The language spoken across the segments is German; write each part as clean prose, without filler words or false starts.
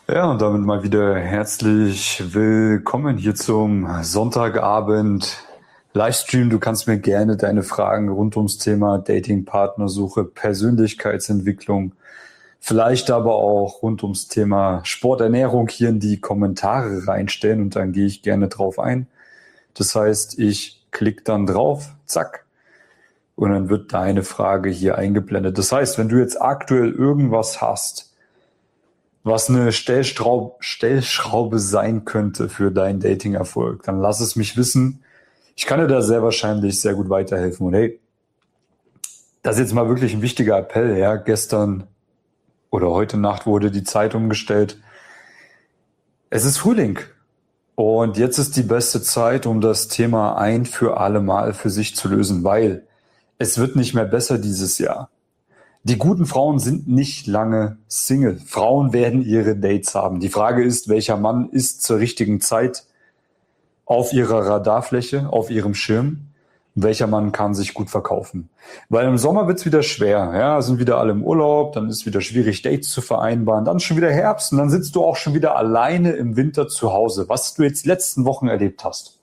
Ja, und damit mal wieder herzlich willkommen hier zum Sonntagabend Livestream. Du kannst mir gerne deine Fragen rund ums Thema Dating, Partnersuche, Persönlichkeitsentwicklung, vielleicht aber auch rund ums Thema Sporternährung hier in die Kommentare reinstellen und dann gehe ich gerne drauf ein. Das heißt, ich klicke dann drauf, zack, und dann wird deine Frage hier eingeblendet. Das heißt, wenn du jetzt aktuell irgendwas hast, was eine Stellschraube sein könnte für deinen Dating-Erfolg, dann lass es mich wissen. Ich kann dir da sehr wahrscheinlich sehr gut weiterhelfen. Und hey, das ist jetzt mal wirklich ein wichtiger Appell. Ja, gestern oder heute Nacht wurde die Zeit umgestellt. Es ist Frühling. Und jetzt ist die beste Zeit, um das Thema ein für alle Mal für sich zu lösen, weil es wird nicht mehr besser dieses Jahr. Die guten Frauen sind nicht lange Single. Frauen werden ihre Dates haben. Die Frage ist, welcher Mann ist zur richtigen Zeit auf ihrer Radarfläche, auf ihrem Schirm? Welcher Mann kann sich gut verkaufen? Weil im Sommer wird's wieder schwer. Ja, sind wieder alle im Urlaub, dann ist wieder schwierig, Dates zu vereinbaren. Dann ist schon wieder Herbst und dann sitzt du auch schon wieder alleine im Winter zu Hause. Was du jetzt die letzten Wochen erlebt hast.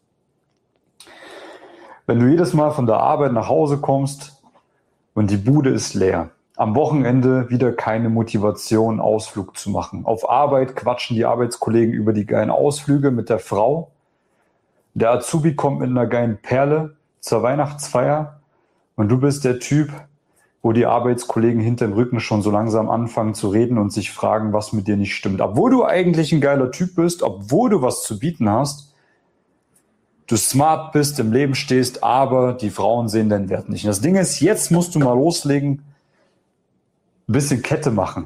Wenn du jedes Mal von der Arbeit nach Hause kommst und die Bude ist leer, am Wochenende wieder keine Motivation, Ausflug zu machen. Auf Arbeit quatschen die Arbeitskollegen über die geilen Ausflüge mit der Frau. Der Azubi kommt mit einer geilen Perle zur Weihnachtsfeier und du bist der Typ, wo die Arbeitskollegen hinterm Rücken schon so langsam anfangen zu reden und sich fragen, was mit dir nicht stimmt. Obwohl du eigentlich ein geiler Typ bist, obwohl du was zu bieten hast, du smart bist, im Leben stehst, aber die Frauen sehen deinen Wert nicht. Und das Ding ist, jetzt musst du mal loslegen, ein bisschen Kette machen.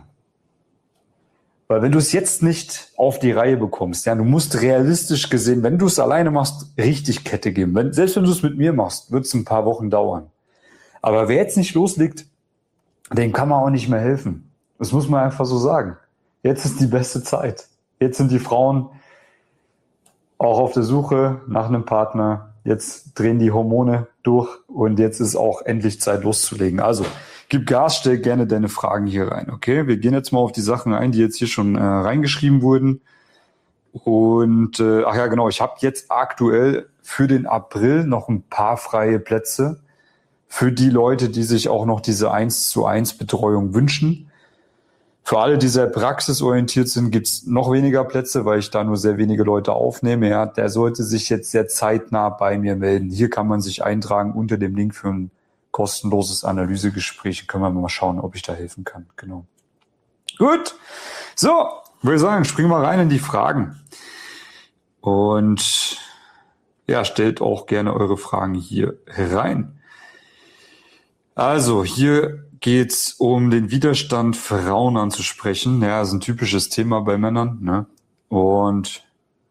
Weil wenn du es jetzt nicht auf die Reihe bekommst, ja, du musst realistisch gesehen, wenn du es alleine machst, richtig Kette geben. Selbst wenn du es mit mir machst, wird es ein paar Wochen dauern. Aber wer jetzt nicht loslegt, dem kann man auch nicht mehr helfen. Das muss man einfach so sagen. Jetzt ist die beste Zeit. Jetzt sind die Frauen auch auf der Suche nach einem Partner. Jetzt drehen die Hormone durch und jetzt ist auch endlich Zeit loszulegen. Also gib Gas, stell gerne deine Fragen hier rein, okay? Wir gehen jetzt mal auf die Sachen ein, die jetzt hier schon reingeschrieben wurden. Und, ach ja, genau, ich habe jetzt aktuell für den April noch ein paar freie Plätze für die Leute, die sich auch noch diese 1:1 Betreuung wünschen. Für alle, die sehr praxisorientiert sind, gibt's noch weniger Plätze, weil ich da nur sehr wenige Leute aufnehme. Ja, der sollte sich jetzt sehr zeitnah bei mir melden. Hier kann man sich eintragen unter dem Link für ein kostenloses Analysegespräch. Können wir mal schauen, ob ich da helfen kann. Genau. Gut. So, würde ich sagen, springen wir rein in die Fragen. Und ja, stellt auch gerne eure Fragen hier rein. Also, hier geht's um den Widerstand, Frauen anzusprechen. Ja, das ist ein typisches Thema bei Männern, ne? Und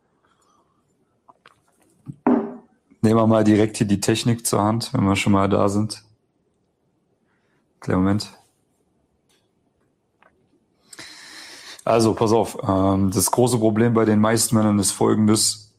nehmen wir mal direkt hier die Technik zur Hand, wenn wir schon mal da sind. Kleinen Moment. Also, pass auf. Das große Problem bei den meisten Männern ist folgendes.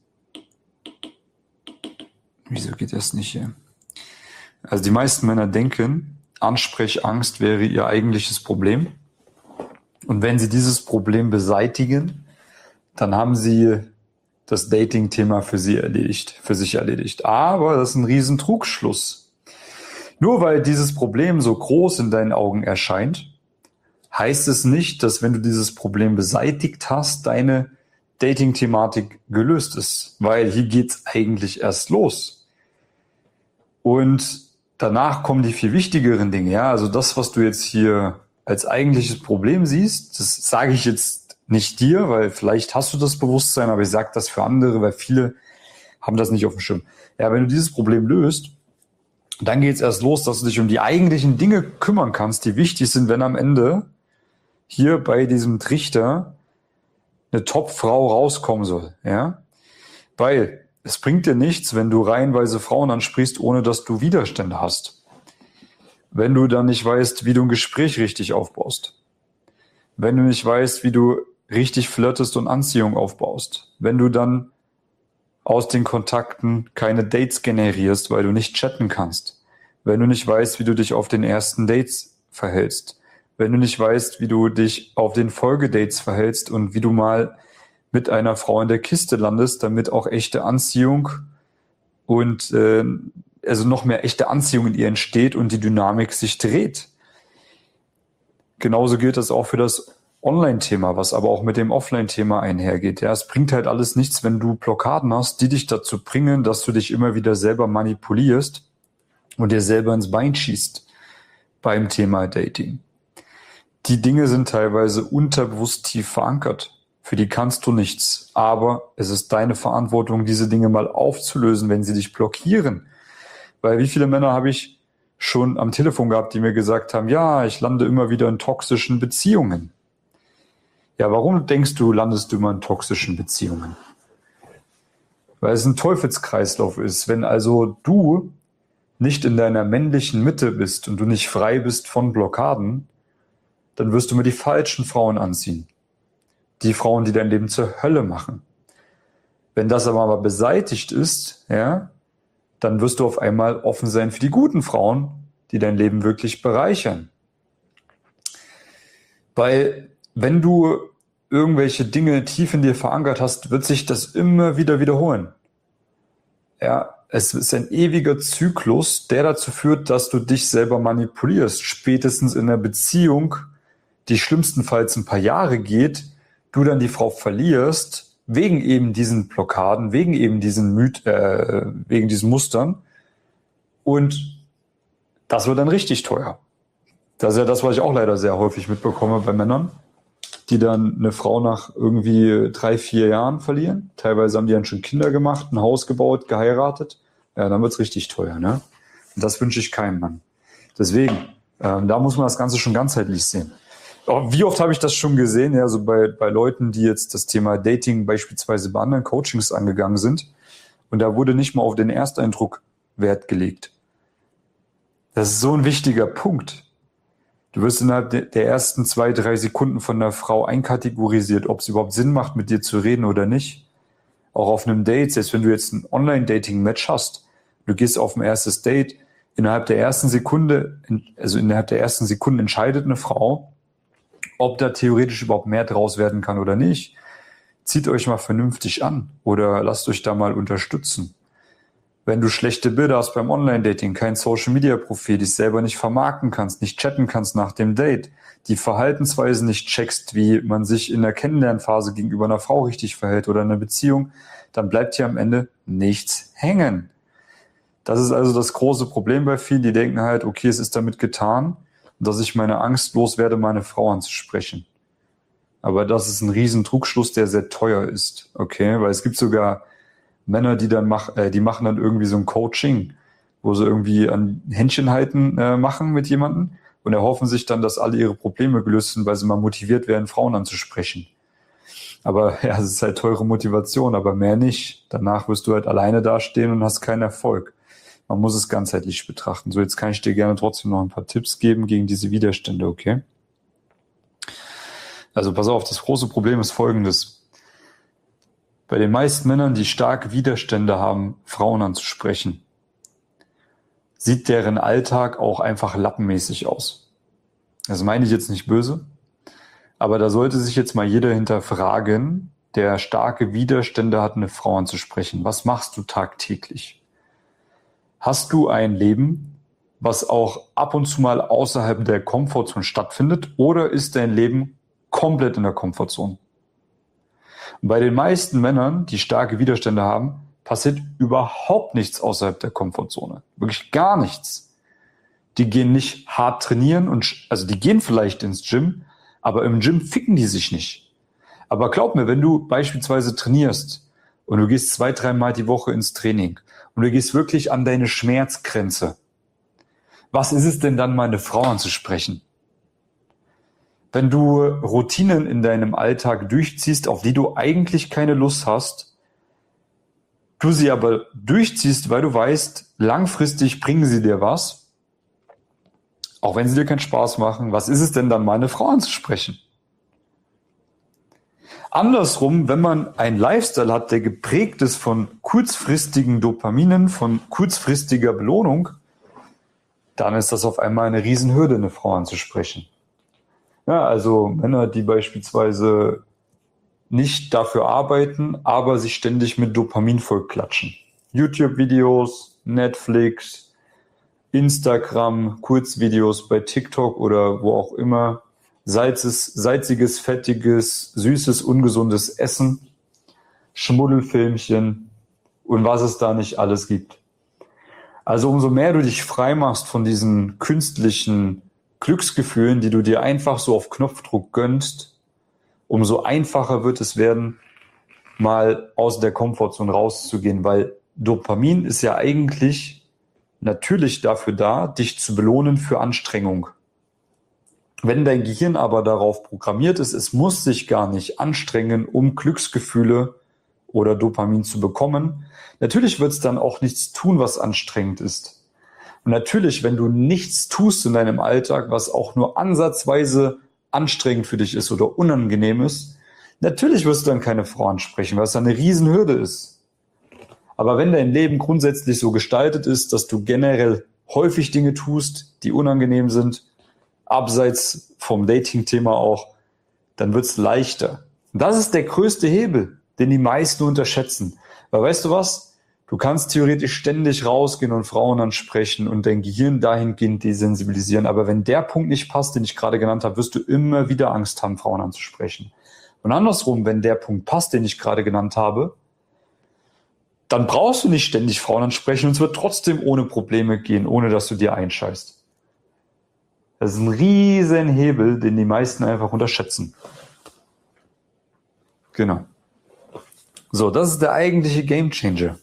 Wieso geht das nicht hier? Also, die meisten Männer denken, Ansprechangst wäre ihr eigentliches Problem. Und wenn sie dieses Problem beseitigen, dann haben sie das Dating-Thema für sich erledigt. Aber das ist ein riesen Trugschluss. Nur weil dieses Problem so groß in deinen Augen erscheint, heißt es nicht, dass wenn du dieses Problem beseitigt hast, deine Dating-Thematik gelöst ist. Weil hier geht's eigentlich erst los. Und danach kommen die viel wichtigeren Dinge. Ja, also das, was du jetzt hier als eigentliches Problem siehst, das sage ich jetzt nicht dir, weil vielleicht hast du das Bewusstsein, aber ich sage das für andere, weil viele haben das nicht auf dem Schirm. Ja, wenn du dieses Problem löst, dann geht es erst los, dass du dich um die eigentlichen Dinge kümmern kannst, die wichtig sind, wenn am Ende hier bei diesem Trichter eine Top-Frau rauskommen soll. Ja, weil es bringt dir nichts, wenn du reihenweise Frauen ansprichst, ohne dass du Widerstände hast. Wenn du dann nicht weißt, wie du ein Gespräch richtig aufbaust. Wenn du nicht weißt, wie du richtig flirtest und Anziehung aufbaust. Wenn du dann aus den Kontakten keine Dates generierst, weil du nicht chatten kannst. Wenn du nicht weißt, wie du dich auf den ersten Dates verhältst. wenn du nicht weißt, wie du dich auf den Folgedates verhältst und wie du mal mit einer Frau in der Kiste landest, damit auch echte Anziehung und also noch mehr echte Anziehung in ihr entsteht und die Dynamik sich dreht. Genauso gilt das auch für das Online-Thema, was aber auch mit dem Offline-Thema einhergeht. Ja, es bringt halt alles nichts, wenn du Blockaden hast, die dich dazu bringen, dass du dich immer wieder selber manipulierst und dir selber ins Bein schießt beim Thema Dating. Die Dinge sind teilweise unterbewusst tief verankert. Für die kannst du nichts. Aber es ist deine Verantwortung, diese Dinge mal aufzulösen, wenn sie dich blockieren. Weil wie viele Männer habe ich schon am Telefon gehabt, die mir gesagt haben, ja, ich lande immer wieder in toxischen Beziehungen. Ja, warum denkst du, landest du immer in toxischen Beziehungen? Weil es ein Teufelskreislauf ist. Wenn also du nicht in deiner männlichen Mitte bist und du nicht frei bist von Blockaden, dann wirst du mir die falschen Frauen anziehen. Die Frauen, die dein Leben zur Hölle machen. Wenn das aber beseitigt ist, ja, dann wirst du auf einmal offen sein für die guten Frauen, die dein Leben wirklich bereichern. Weil wenn du irgendwelche Dinge tief in dir verankert hast, wird sich das immer wieder wiederholen. Ja, es ist ein ewiger Zyklus, der dazu führt, dass du dich selber manipulierst. Spätestens in einer Beziehung, die schlimmstenfalls ein paar Jahre geht, du dann die Frau verlierst, wegen eben diesen Blockaden, wegen eben diesen wegen diesen Mustern. Und das wird dann richtig teuer. Das ist ja das, was ich auch leider sehr häufig mitbekomme bei Männern, die dann eine Frau nach irgendwie 3-4 Jahren verlieren. Teilweise haben die dann schon Kinder gemacht, ein Haus gebaut, geheiratet. Ja, dann wird's richtig teuer, ne? Und das wünsche ich keinem Mann. Deswegen, da muss man das Ganze schon ganzheitlich sehen. Wie oft habe ich das schon gesehen, ja, so bei Leuten, die jetzt das Thema Dating beispielsweise bei anderen Coachings angegangen sind. Und da wurde nicht mal auf den Ersteindruck Wert gelegt. Das ist so ein wichtiger Punkt. Du wirst innerhalb der ersten 2-3 Sekunden von der Frau einkategorisiert, ob es überhaupt Sinn macht, mit dir zu reden oder nicht. Auch auf einem Date, selbst wenn du jetzt ein Online-Dating-Match hast, du gehst auf ein erstes Date, innerhalb der ersten Sekunde entscheidet eine Frau, ob da theoretisch überhaupt mehr draus werden kann oder nicht. Zieht euch mal vernünftig an oder lasst euch da mal unterstützen. Wenn du schlechte Bilder hast beim Online-Dating, kein Social-Media-Profil, dich selber nicht vermarkten kannst, nicht chatten kannst nach dem Date, die Verhaltensweise nicht checkst, wie man sich in der Kennenlernphase gegenüber einer Frau richtig verhält oder in einer Beziehung, dann bleibt hier am Ende nichts hängen. Das ist also das große Problem bei vielen, die denken halt, okay, es ist damit getan, dass ich meine Angst loswerde, meine Frau anzusprechen. Aber das ist ein riesen Trugschluss, der sehr teuer ist, okay? Weil es gibt sogar Männer, die machen dann irgendwie so ein Coaching, wo sie irgendwie an Händchen halten machen mit jemandem und erhoffen sich dann, dass alle ihre Probleme gelöst sind, weil sie mal motiviert werden, Frauen anzusprechen. Aber ja, es ist halt teure Motivation, aber mehr nicht. Danach wirst du halt alleine dastehen und hast keinen Erfolg. Man muss es ganzheitlich betrachten. So, jetzt kann ich dir gerne trotzdem noch ein paar Tipps geben gegen diese Widerstände, okay? Also pass auf, das große Problem ist folgendes. Bei den meisten Männern, die starke Widerstände haben, Frauen anzusprechen, sieht deren Alltag auch einfach lappenmäßig aus. Das meine ich jetzt nicht böse, aber da sollte sich jetzt mal jeder hinterfragen, der starke Widerstände hat, eine Frau anzusprechen. Was machst du tagtäglich? Hast du ein Leben, was auch ab und zu mal außerhalb der Komfortzone stattfindet, oder ist dein Leben komplett in der Komfortzone? Und bei den meisten Männern, die starke Widerstände haben, passiert überhaupt nichts außerhalb der Komfortzone. Wirklich gar nichts. Die gehen nicht hart trainieren also die gehen vielleicht ins Gym, aber im Gym ficken die sich nicht. Aber glaub mir, wenn du beispielsweise trainierst und du gehst 2-3 Mal die Woche ins Training und du gehst wirklich an deine Schmerzgrenze, was ist es denn dann, mal eine Frau anzusprechen? Wenn du Routinen in deinem Alltag durchziehst, auf die du eigentlich keine Lust hast, du sie aber durchziehst, weil du weißt, langfristig bringen sie dir was, auch wenn sie dir keinen Spaß machen, was ist es denn dann, mal eine Frau anzusprechen? Andersrum, wenn man einen Lifestyle hat, der geprägt ist von kurzfristigen Dopaminen, von kurzfristiger Belohnung, dann ist das auf einmal eine Riesenhürde, eine Frau anzusprechen. Ja, also Männer, die beispielsweise nicht dafür arbeiten, aber sich ständig mit Dopamin vollklatschen. YouTube-Videos, Netflix, Instagram, Kurzvideos bei TikTok oder wo auch immer, salziges, fettiges, süßes, ungesundes Essen, Schmuddelfilmchen und was es da nicht alles gibt. Also umso mehr du dich frei machst von diesen künstlichen Glücksgefühlen, die du dir einfach so auf Knopfdruck gönnst, umso einfacher wird es werden, mal aus der Komfortzone rauszugehen, weil Dopamin ist ja eigentlich natürlich dafür da, dich zu belohnen für Anstrengung. Wenn dein Gehirn aber darauf programmiert ist, es muss sich gar nicht anstrengen, um Glücksgefühle oder Dopamin zu bekommen, natürlich wird es dann auch nichts tun, was anstrengend ist. Und natürlich, wenn du nichts tust in deinem Alltag, was auch nur ansatzweise anstrengend für dich ist oder unangenehm ist, natürlich wirst du dann keine Frau ansprechen, weil es dann eine Riesenhürde ist. Aber wenn dein Leben grundsätzlich so gestaltet ist, dass du generell häufig Dinge tust, die unangenehm sind, abseits vom Dating-Thema auch, dann wird es leichter. Und das ist der größte Hebel, den die meisten unterschätzen. Weil weißt du was? Du kannst theoretisch ständig rausgehen und Frauen ansprechen und dein Gehirn dahingehend desensibilisieren. Aber wenn der Punkt nicht passt, den ich gerade genannt habe, wirst du immer wieder Angst haben, Frauen anzusprechen. Und andersrum, wenn der Punkt passt, den ich gerade genannt habe, dann brauchst du nicht ständig Frauen ansprechen und es wird trotzdem ohne Probleme gehen, ohne dass du dir einscheißt. Das ist ein riesen Hebel, den die meisten einfach unterschätzen. Genau. So, das ist der eigentliche Gamechanger.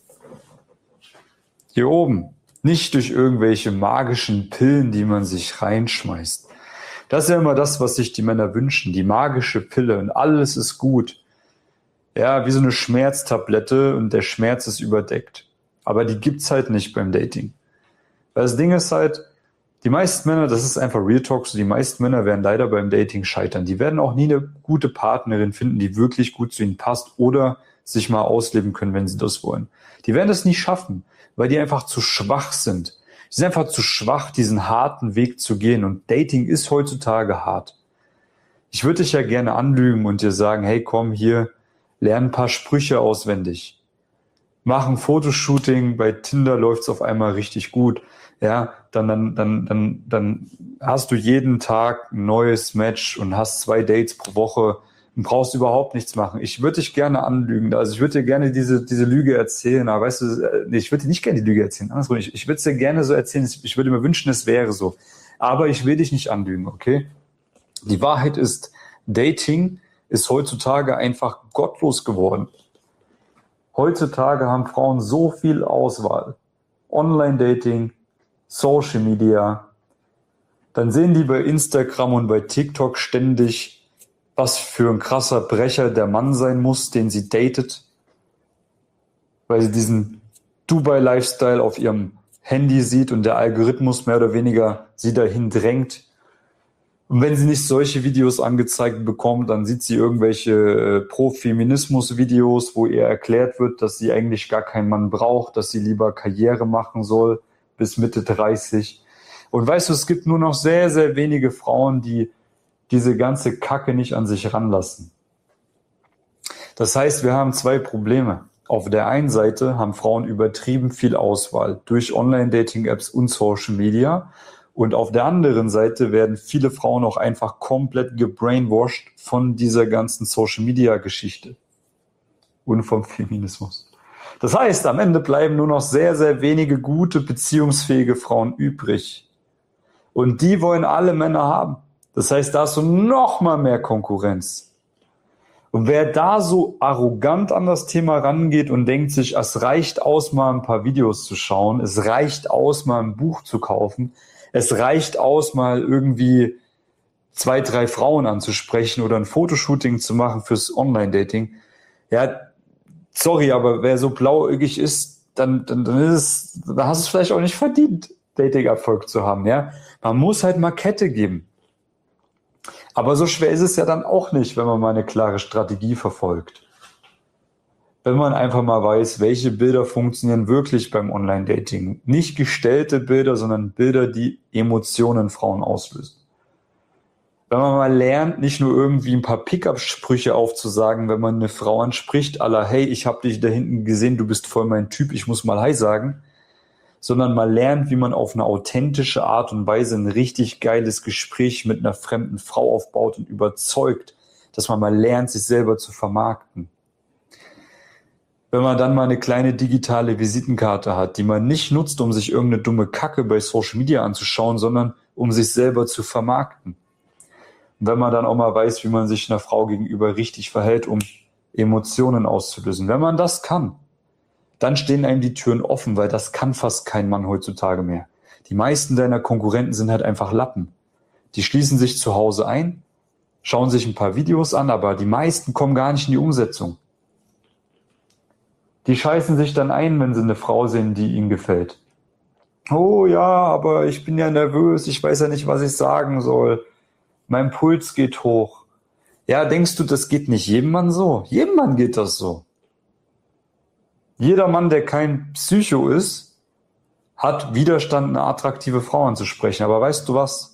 Hier oben. Nicht durch irgendwelche magischen Pillen, die man sich reinschmeißt. Das ist ja immer das, was sich die Männer wünschen. Die magische Pille und alles ist gut. Ja, wie so eine Schmerztablette und der Schmerz ist überdeckt. Aber die gibt's halt nicht beim Dating. Weil das Ding ist halt, die meisten Männer, das ist einfach Real Talk, so die meisten Männer werden leider beim Dating scheitern. Die werden auch nie eine gute Partnerin finden, die wirklich gut zu ihnen passt oder sich mal ausleben können, wenn sie das wollen. Die werden das nie schaffen, weil die einfach zu schwach sind. Die sind einfach zu schwach, diesen harten Weg zu gehen. Und Dating ist heutzutage hart. Ich würde dich ja gerne anlügen und dir sagen, hey, komm hier, lern ein paar Sprüche auswendig. Mach ein Fotoshooting, bei Tinder läuft's auf einmal richtig gut. Ja, dann hast du jeden Tag ein neues Match und hast 2 Dates pro Woche und brauchst überhaupt nichts machen. Ich würde dich gerne anlügen. Also ich würde dir gerne diese Lüge erzählen. Aber weißt du, nee, ich würde dir nicht gerne die Lüge erzählen. Andersrum, ich würde es dir gerne so erzählen. Ich würde mir wünschen, es wäre so. Aber ich will dich nicht anlügen, okay? Die Wahrheit ist, Dating ist heutzutage einfach gottlos geworden. Heutzutage haben Frauen so viel Auswahl. Online-Dating, Social Media. Dann sehen die bei Instagram und bei TikTok ständig, was für ein krasser Brecher der Mann sein muss, den sie datet. Weil sie diesen Dubai-Lifestyle auf ihrem Handy sieht und der Algorithmus mehr oder weniger sie dahin drängt. Und wenn sie nicht solche Videos angezeigt bekommt, dann sieht sie irgendwelche Pro-Feminismus-Videos, wo ihr erklärt wird, dass sie eigentlich gar keinen Mann braucht, dass sie lieber Karriere machen soll bis Mitte 30. Und weißt du, es gibt nur noch sehr, sehr wenige Frauen, die diese ganze Kacke nicht an sich ranlassen. Das heißt, wir haben 2 Probleme. Auf der einen Seite haben Frauen übertrieben viel Auswahl durch Online-Dating-Apps und Social Media. Und auf der anderen Seite werden viele Frauen auch einfach komplett gebrainwashed von dieser ganzen Social-Media-Geschichte und vom Feminismus. Das heißt, am Ende bleiben nur noch sehr, sehr wenige gute, beziehungsfähige Frauen übrig. Und die wollen alle Männer haben. Das heißt, da hast du noch mal mehr Konkurrenz. Und wer da so arrogant an das Thema rangeht und denkt sich, es reicht aus, mal ein paar Videos zu schauen, es reicht aus, mal ein Buch zu kaufen, es reicht aus, mal irgendwie 2, 3 Frauen anzusprechen oder ein Fotoshooting zu machen fürs Online-Dating. Ja, sorry, aber wer so blauäugig ist, dann hast du es vielleicht auch nicht verdient, Dating-Erfolg zu haben. Ja, man muss halt mal Kette geben. Aber so schwer ist es ja dann auch nicht, wenn man mal eine klare Strategie verfolgt. Wenn man einfach mal weiß, welche Bilder funktionieren wirklich beim Online-Dating. Nicht gestellte Bilder, sondern Bilder, die Emotionen in Frauen auslösen. Wenn man mal lernt, nicht nur irgendwie ein paar Pickup-Sprüche aufzusagen, wenn man eine Frau anspricht, à la, hey, ich habe dich da hinten gesehen, du bist voll mein Typ, ich muss mal Hi sagen, sondern mal lernt, wie man auf eine authentische Art und Weise ein richtig geiles Gespräch mit einer fremden Frau aufbaut und überzeugt, dass man mal lernt, sich selber zu vermarkten. Wenn man dann mal eine kleine digitale Visitenkarte hat, die man nicht nutzt, um sich irgendeine dumme Kacke bei Social Media anzuschauen, sondern um sich selber zu vermarkten. Und wenn man dann auch mal weiß, wie man sich einer Frau gegenüber richtig verhält, um Emotionen auszulösen. Wenn man das kann, dann stehen einem die Türen offen, weil das kann fast kein Mann heutzutage mehr. Die meisten deiner Konkurrenten sind halt einfach Lappen. Die schließen sich zu Hause ein, schauen sich ein paar Videos an, aber die meisten kommen gar nicht in die Umsetzung. Die scheißen sich dann ein, wenn sie eine Frau sehen, die ihnen gefällt. Oh ja, aber ich bin ja nervös, ich weiß ja nicht, was ich sagen soll. Mein Puls geht hoch. Ja, denkst du, das geht nicht jedem Mann so? Jedem Mann geht das so. Jeder Mann, der kein Psycho ist, hat Widerstand, eine attraktive Frau anzusprechen. Aber weißt du was?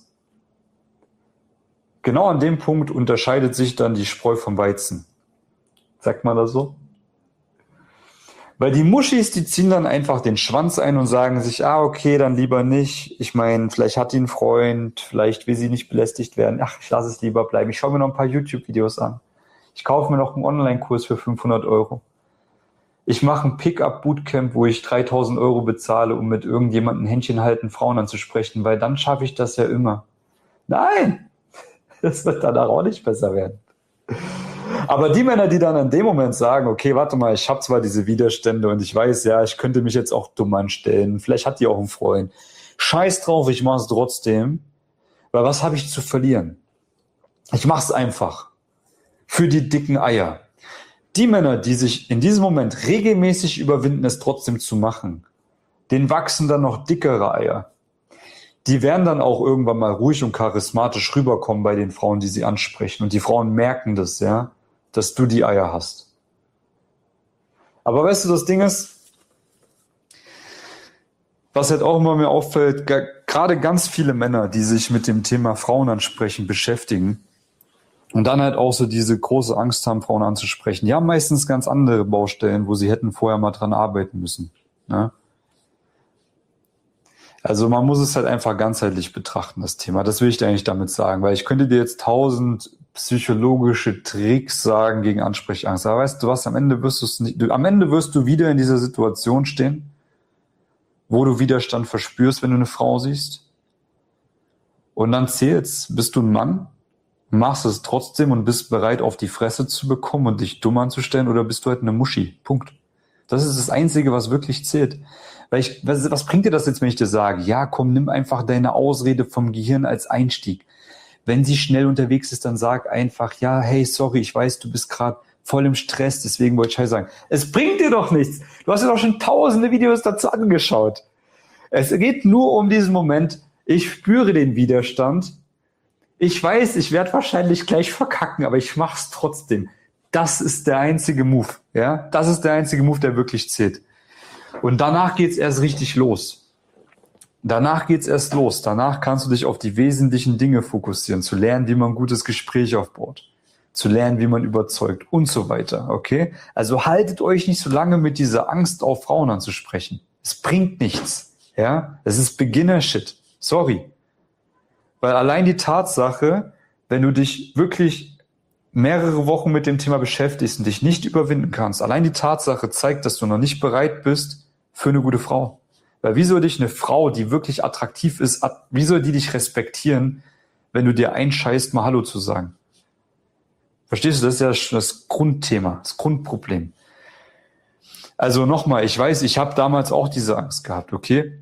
Genau an dem Punkt unterscheidet sich dann die Spreu vom Weizen. Sagt man das so? Weil die Muschis, die ziehen dann einfach den Schwanz ein und sagen sich, okay, dann lieber nicht. Ich meine, vielleicht hat die einen Freund, vielleicht will sie nicht belästigt werden. Ach, ich lasse es lieber bleiben. Ich schaue mir noch ein paar YouTube-Videos an. Ich kaufe mir noch einen Online-Kurs für 500 Euro. Ich mache ein Pick-up-Bootcamp, wo ich 3.000 Euro bezahle, um mit irgendjemandem Händchen halten, Frauen anzusprechen, weil dann schaffe ich das ja immer. Nein, das wird danach auch nicht besser werden. Aber die Männer, die dann in dem Moment sagen, okay, warte mal, ich habe zwar diese Widerstände und ich weiß, ja, ich könnte mich jetzt auch dumm anstellen, vielleicht hat die auch einen Freund. Scheiß drauf, ich mache es trotzdem, weil was habe ich zu verlieren? Ich mache es einfach. Für die dicken Eier. Die Männer, die sich in diesem Moment regelmäßig überwinden, es trotzdem zu machen, denen wachsen dann noch dickere Eier. Die werden dann auch irgendwann mal ruhig und charismatisch rüberkommen bei den Frauen, die sie ansprechen. Und die Frauen merken das, ja, dass du die Eier hast. Aber weißt du, das Ding ist, was halt auch immer mir auffällt, gerade ganz viele Männer, die sich mit dem Thema Frauen ansprechen, beschäftigen und dann halt auch so diese große Angst haben, Frauen anzusprechen, die haben meistens ganz andere Baustellen, wo sie hätten vorher mal dran arbeiten müssen. Ne? Also man muss es halt einfach ganzheitlich betrachten, das Thema. Das will ich dir eigentlich damit sagen, weil ich könnte dir jetzt 1000 psychologische Tricks sagen gegen Ansprechangst. Aber weißt du was, am Ende wirst du wieder in dieser Situation stehen, wo du Widerstand verspürst, wenn du eine Frau siehst. Und dann zählt's. Bist du ein Mann? Machst es trotzdem und bist bereit, auf die Fresse zu bekommen und dich dumm anzustellen, oder bist du halt eine Muschi? Punkt. Das ist das Einzige, was wirklich zählt. Weil was bringt dir das jetzt, wenn ich dir sage, ja, komm, nimm einfach deine Ausrede vom Gehirn als Einstieg. Wenn sie schnell unterwegs ist, dann sag einfach, ja, hey, sorry, ich weiß, du bist gerade voll im Stress, deswegen wollte ich halt sagen. Es bringt dir doch nichts. Du hast ja doch schon tausende Videos dazu angeschaut. Es geht nur um diesen Moment. Ich spüre den Widerstand. Ich weiß, ich werde wahrscheinlich gleich verkacken, aber ich mach's trotzdem. Das ist der einzige Move. Ja, das ist der einzige Move, der wirklich zählt. Und danach geht's erst richtig los. Danach kannst du dich auf die wesentlichen Dinge fokussieren, zu lernen, wie man ein gutes Gespräch aufbaut, zu lernen, wie man überzeugt und so weiter. Okay? Also haltet euch nicht so lange mit dieser Angst auf, Frauen anzusprechen. Es bringt nichts. Ja? Es ist Beginner-Shit. Sorry. Weil allein die Tatsache, wenn du dich wirklich mehrere Wochen mit dem Thema beschäftigst und dich nicht überwinden kannst, allein die Tatsache zeigt, dass du noch nicht bereit bist für eine gute Frau. Weil wie soll dich eine Frau, die wirklich attraktiv ist, wie soll die dich respektieren, wenn du dir einscheißt, mal Hallo zu sagen? Verstehst du, das ist ja das Grundthema, das Grundproblem. Also nochmal, ich weiß, ich habe damals auch diese Angst gehabt, okay?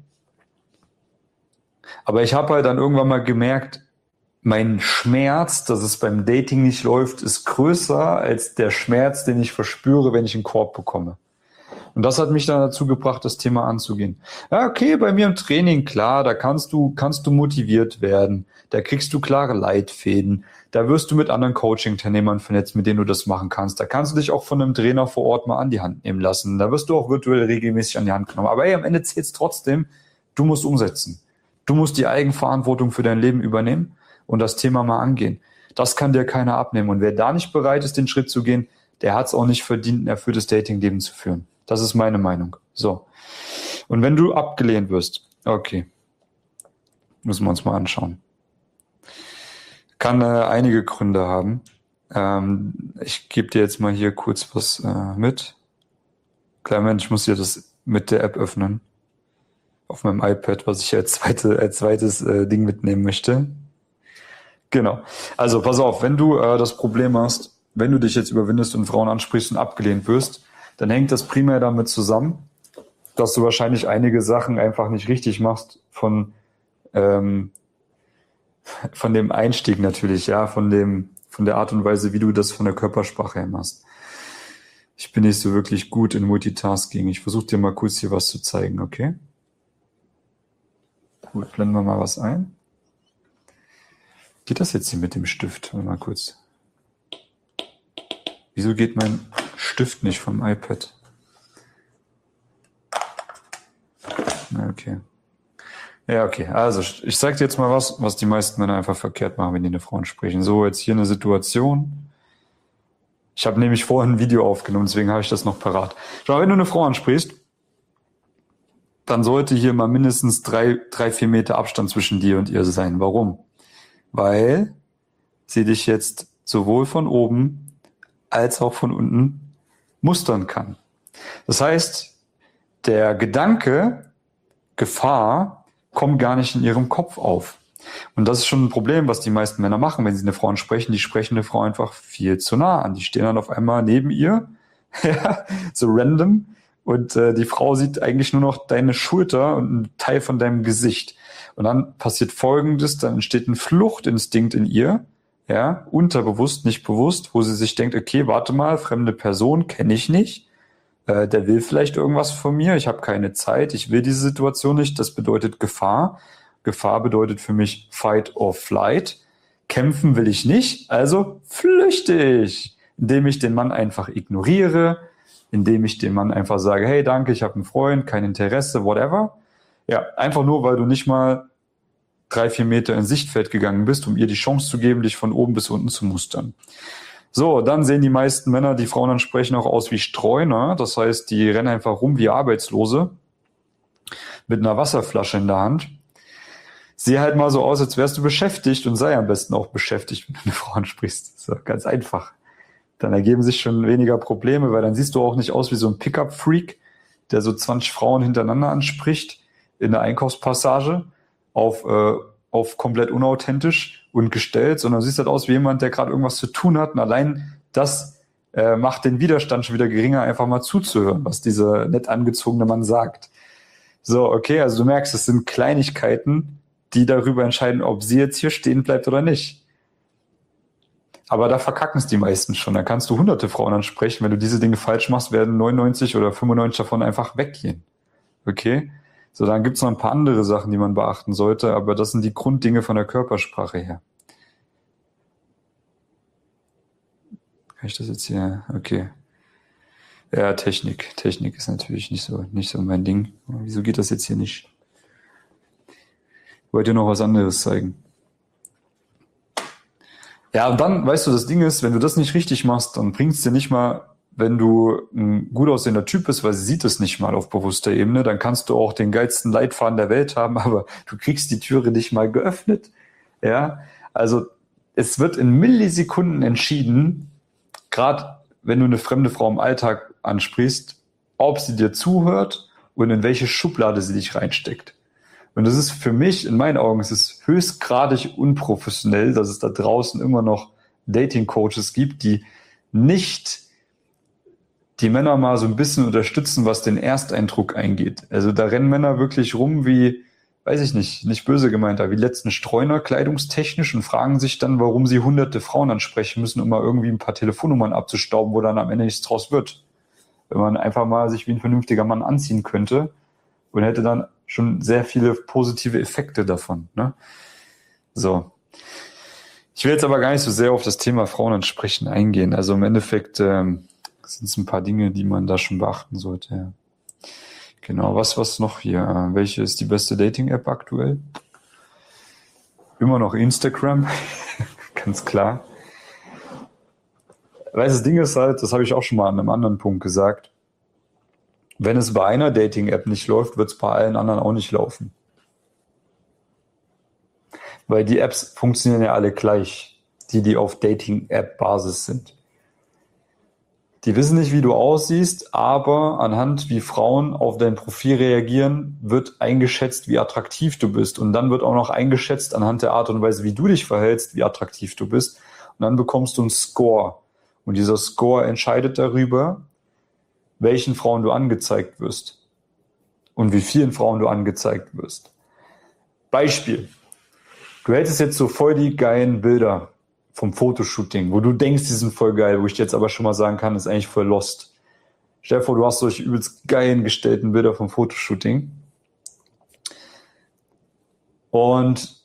Aber ich habe halt dann irgendwann mal gemerkt, mein Schmerz, dass es beim Dating nicht läuft, ist größer als der Schmerz, den ich verspüre, wenn ich einen Korb bekomme. Und das hat mich dann dazu gebracht, das Thema anzugehen. Ja, okay, bei mir im Training, klar, da kannst du motiviert werden. Da kriegst du klare Leitfäden. Da wirst du mit anderen Coaching-Teilnehmern vernetzt, mit denen du das machen kannst. Da kannst du dich auch von einem Trainer vor Ort mal an die Hand nehmen lassen. Da wirst du auch virtuell regelmäßig an die Hand genommen. Aber am Ende zählt es trotzdem, du musst umsetzen. Du musst die Eigenverantwortung für dein Leben übernehmen und das Thema mal angehen. Das kann dir keiner abnehmen. Und wer da nicht bereit ist, den Schritt zu gehen, der hat es auch nicht verdient, ein erfülltes Datingleben zu führen. Das ist meine Meinung. So. Und wenn du abgelehnt wirst, okay, müssen wir uns mal anschauen. Kann einige Gründe haben. Ich gebe dir jetzt mal hier kurz was mit. Klar, Mensch, ich muss dir das mit der App öffnen. Auf meinem iPad, was ich als zweites Ding mitnehmen möchte. Genau. Also pass auf, wenn du das Problem hast, wenn du dich jetzt überwindest und Frauen ansprichst und abgelehnt wirst, dann hängt das primär damit zusammen, dass du wahrscheinlich einige Sachen einfach nicht richtig machst von dem Einstieg natürlich, ja, von der Art und Weise, wie du das von der Körpersprache her machst. Ich bin nicht so wirklich gut in Multitasking. Ich versuche dir mal kurz hier was zu zeigen, okay? Gut, blenden wir mal was ein. Geht das jetzt hier mit dem Stift? Warte mal kurz. Wieso geht mein Stift nicht vom iPad? Okay. Ja, okay. Also, ich zeige dir jetzt mal was die meisten Männer einfach verkehrt machen, wenn die eine Frau ansprechen. So, jetzt hier eine Situation. Ich habe nämlich vorhin ein Video aufgenommen, deswegen habe ich das noch parat. Schau, wenn du eine Frau ansprichst, dann sollte hier mal mindestens 3-4 Meter Abstand zwischen dir und ihr sein. Warum? Weil sie dich jetzt sowohl von oben als auch von unten mustern kann. Das heißt, der Gedanke Gefahr kommt gar nicht in ihrem Kopf auf. Und das ist schon ein Problem, was die meisten Männer machen, wenn sie eine Frau ansprechen. Die sprechen eine Frau einfach viel zu nah an. Die stehen dann auf einmal neben ihr, so random. Und die Frau sieht eigentlich nur noch deine Schulter und einen Teil von deinem Gesicht. Und dann passiert Folgendes, dann entsteht ein Fluchtinstinkt in ihr, ja, unterbewusst, nicht bewusst, wo sie sich denkt, okay, warte mal, fremde Person kenne ich nicht, der will vielleicht irgendwas von mir, ich habe keine Zeit, ich will diese Situation nicht, das bedeutet Gefahr. Gefahr bedeutet für mich Fight or Flight. Kämpfen will ich nicht, also flüchte ich, indem ich den Mann einfach ignoriere, indem ich dem Mann einfach sage, hey, danke, ich habe einen Freund, kein Interesse, whatever. Ja, einfach nur, weil du nicht mal 3-4 Meter ins Sichtfeld gegangen bist, um ihr die Chance zu geben, dich von oben bis unten zu mustern. So, dann sehen die meisten Männer, die Frauen ansprechen, auch aus wie Streuner. Das heißt, die rennen einfach rum wie Arbeitslose mit einer Wasserflasche in der Hand. Sieh halt mal so aus, als wärst du beschäftigt und sei am besten auch beschäftigt, wenn du eine Frau ansprichst. So, ganz einfach. Dann ergeben sich schon weniger Probleme, weil dann siehst du auch nicht aus wie so ein Pickup-Freak, der so 20 Frauen hintereinander anspricht in der Einkaufspassage auf komplett unauthentisch und gestellt, sondern du siehst halt aus wie jemand, der gerade irgendwas zu tun hat. Und allein das macht den Widerstand schon wieder geringer, einfach mal zuzuhören, was dieser nett angezogene Mann sagt. So, okay, also du merkst, es sind Kleinigkeiten, die darüber entscheiden, ob sie jetzt hier stehen bleibt oder nicht. Aber da verkacken es die meisten schon. Da kannst du hunderte Frauen ansprechen. Wenn du diese Dinge falsch machst, werden 99 oder 95 davon einfach weggehen. Okay? So, dann gibt es noch ein paar andere Sachen, die man beachten sollte, aber das sind die Grunddinge von der Körpersprache her. Kann ich das jetzt hier? Okay. Ja, Technik. Technik ist natürlich nicht so mein Ding. Wieso geht das jetzt hier nicht? Ich wollte dir noch was anderes zeigen. Ja, und dann, weißt du, das Ding ist, wenn du das nicht richtig machst, dann bringt es dir nicht mal, wenn du ein gut aussehender Typ bist, weil sie sieht es nicht mal auf bewusster Ebene, dann kannst du auch den geilsten Leitfaden der Welt haben, aber du kriegst die Türe nicht mal geöffnet. Ja, also es wird in Millisekunden entschieden, gerade wenn du eine fremde Frau im Alltag ansprichst, ob sie dir zuhört und in welche Schublade sie dich reinsteckt. Und das ist für mich, in meinen Augen, es ist höchstgradig unprofessionell, dass es da draußen immer noch Dating-Coaches gibt, die nicht die Männer mal so ein bisschen unterstützen, was den Ersteindruck eingeht. Also da rennen Männer wirklich rum wie, weiß ich nicht böse gemeint, wie letzten Streuner kleidungstechnisch und fragen sich dann, warum sie hunderte Frauen ansprechen müssen, um mal irgendwie ein paar Telefonnummern abzustauben, wo dann am Ende nichts draus wird. Wenn man einfach mal sich wie ein vernünftiger Mann anziehen könnte und hätte dann schon sehr viele positive Effekte davon. Ne? So. Ich will jetzt aber gar nicht so sehr auf das Thema Frauen ansprechen eingehen. Also im Endeffekt sind es ein paar Dinge, die man da schon beachten sollte. Ja. Genau, was noch hier? Welche ist die beste Dating-App aktuell? Immer noch Instagram. ganz klar. Weil das Ding ist halt, das habe ich auch schon mal an einem anderen Punkt gesagt, wenn es bei einer Dating-App nicht läuft, wird es bei allen anderen auch nicht laufen. Weil die Apps funktionieren ja alle gleich, die auf Dating-App-Basis sind. Die wissen nicht, wie du aussiehst, aber anhand wie Frauen auf dein Profil reagieren, wird eingeschätzt, wie attraktiv du bist. Und dann wird auch noch eingeschätzt anhand der Art und Weise, wie du dich verhältst, wie attraktiv du bist. Und dann bekommst du einen Score. Und dieser Score entscheidet darüber, welchen Frauen du angezeigt wirst. Und wie vielen Frauen du angezeigt wirst. Beispiel. Du hättest jetzt so voll die geilen Bilder vom Fotoshooting, wo du denkst, die sind voll geil, wo ich dir jetzt aber schon mal sagen kann, ist eigentlich voll lost. Stell dir vor, du hast solche übelst geilen gestellten Bilder vom Fotoshooting. Und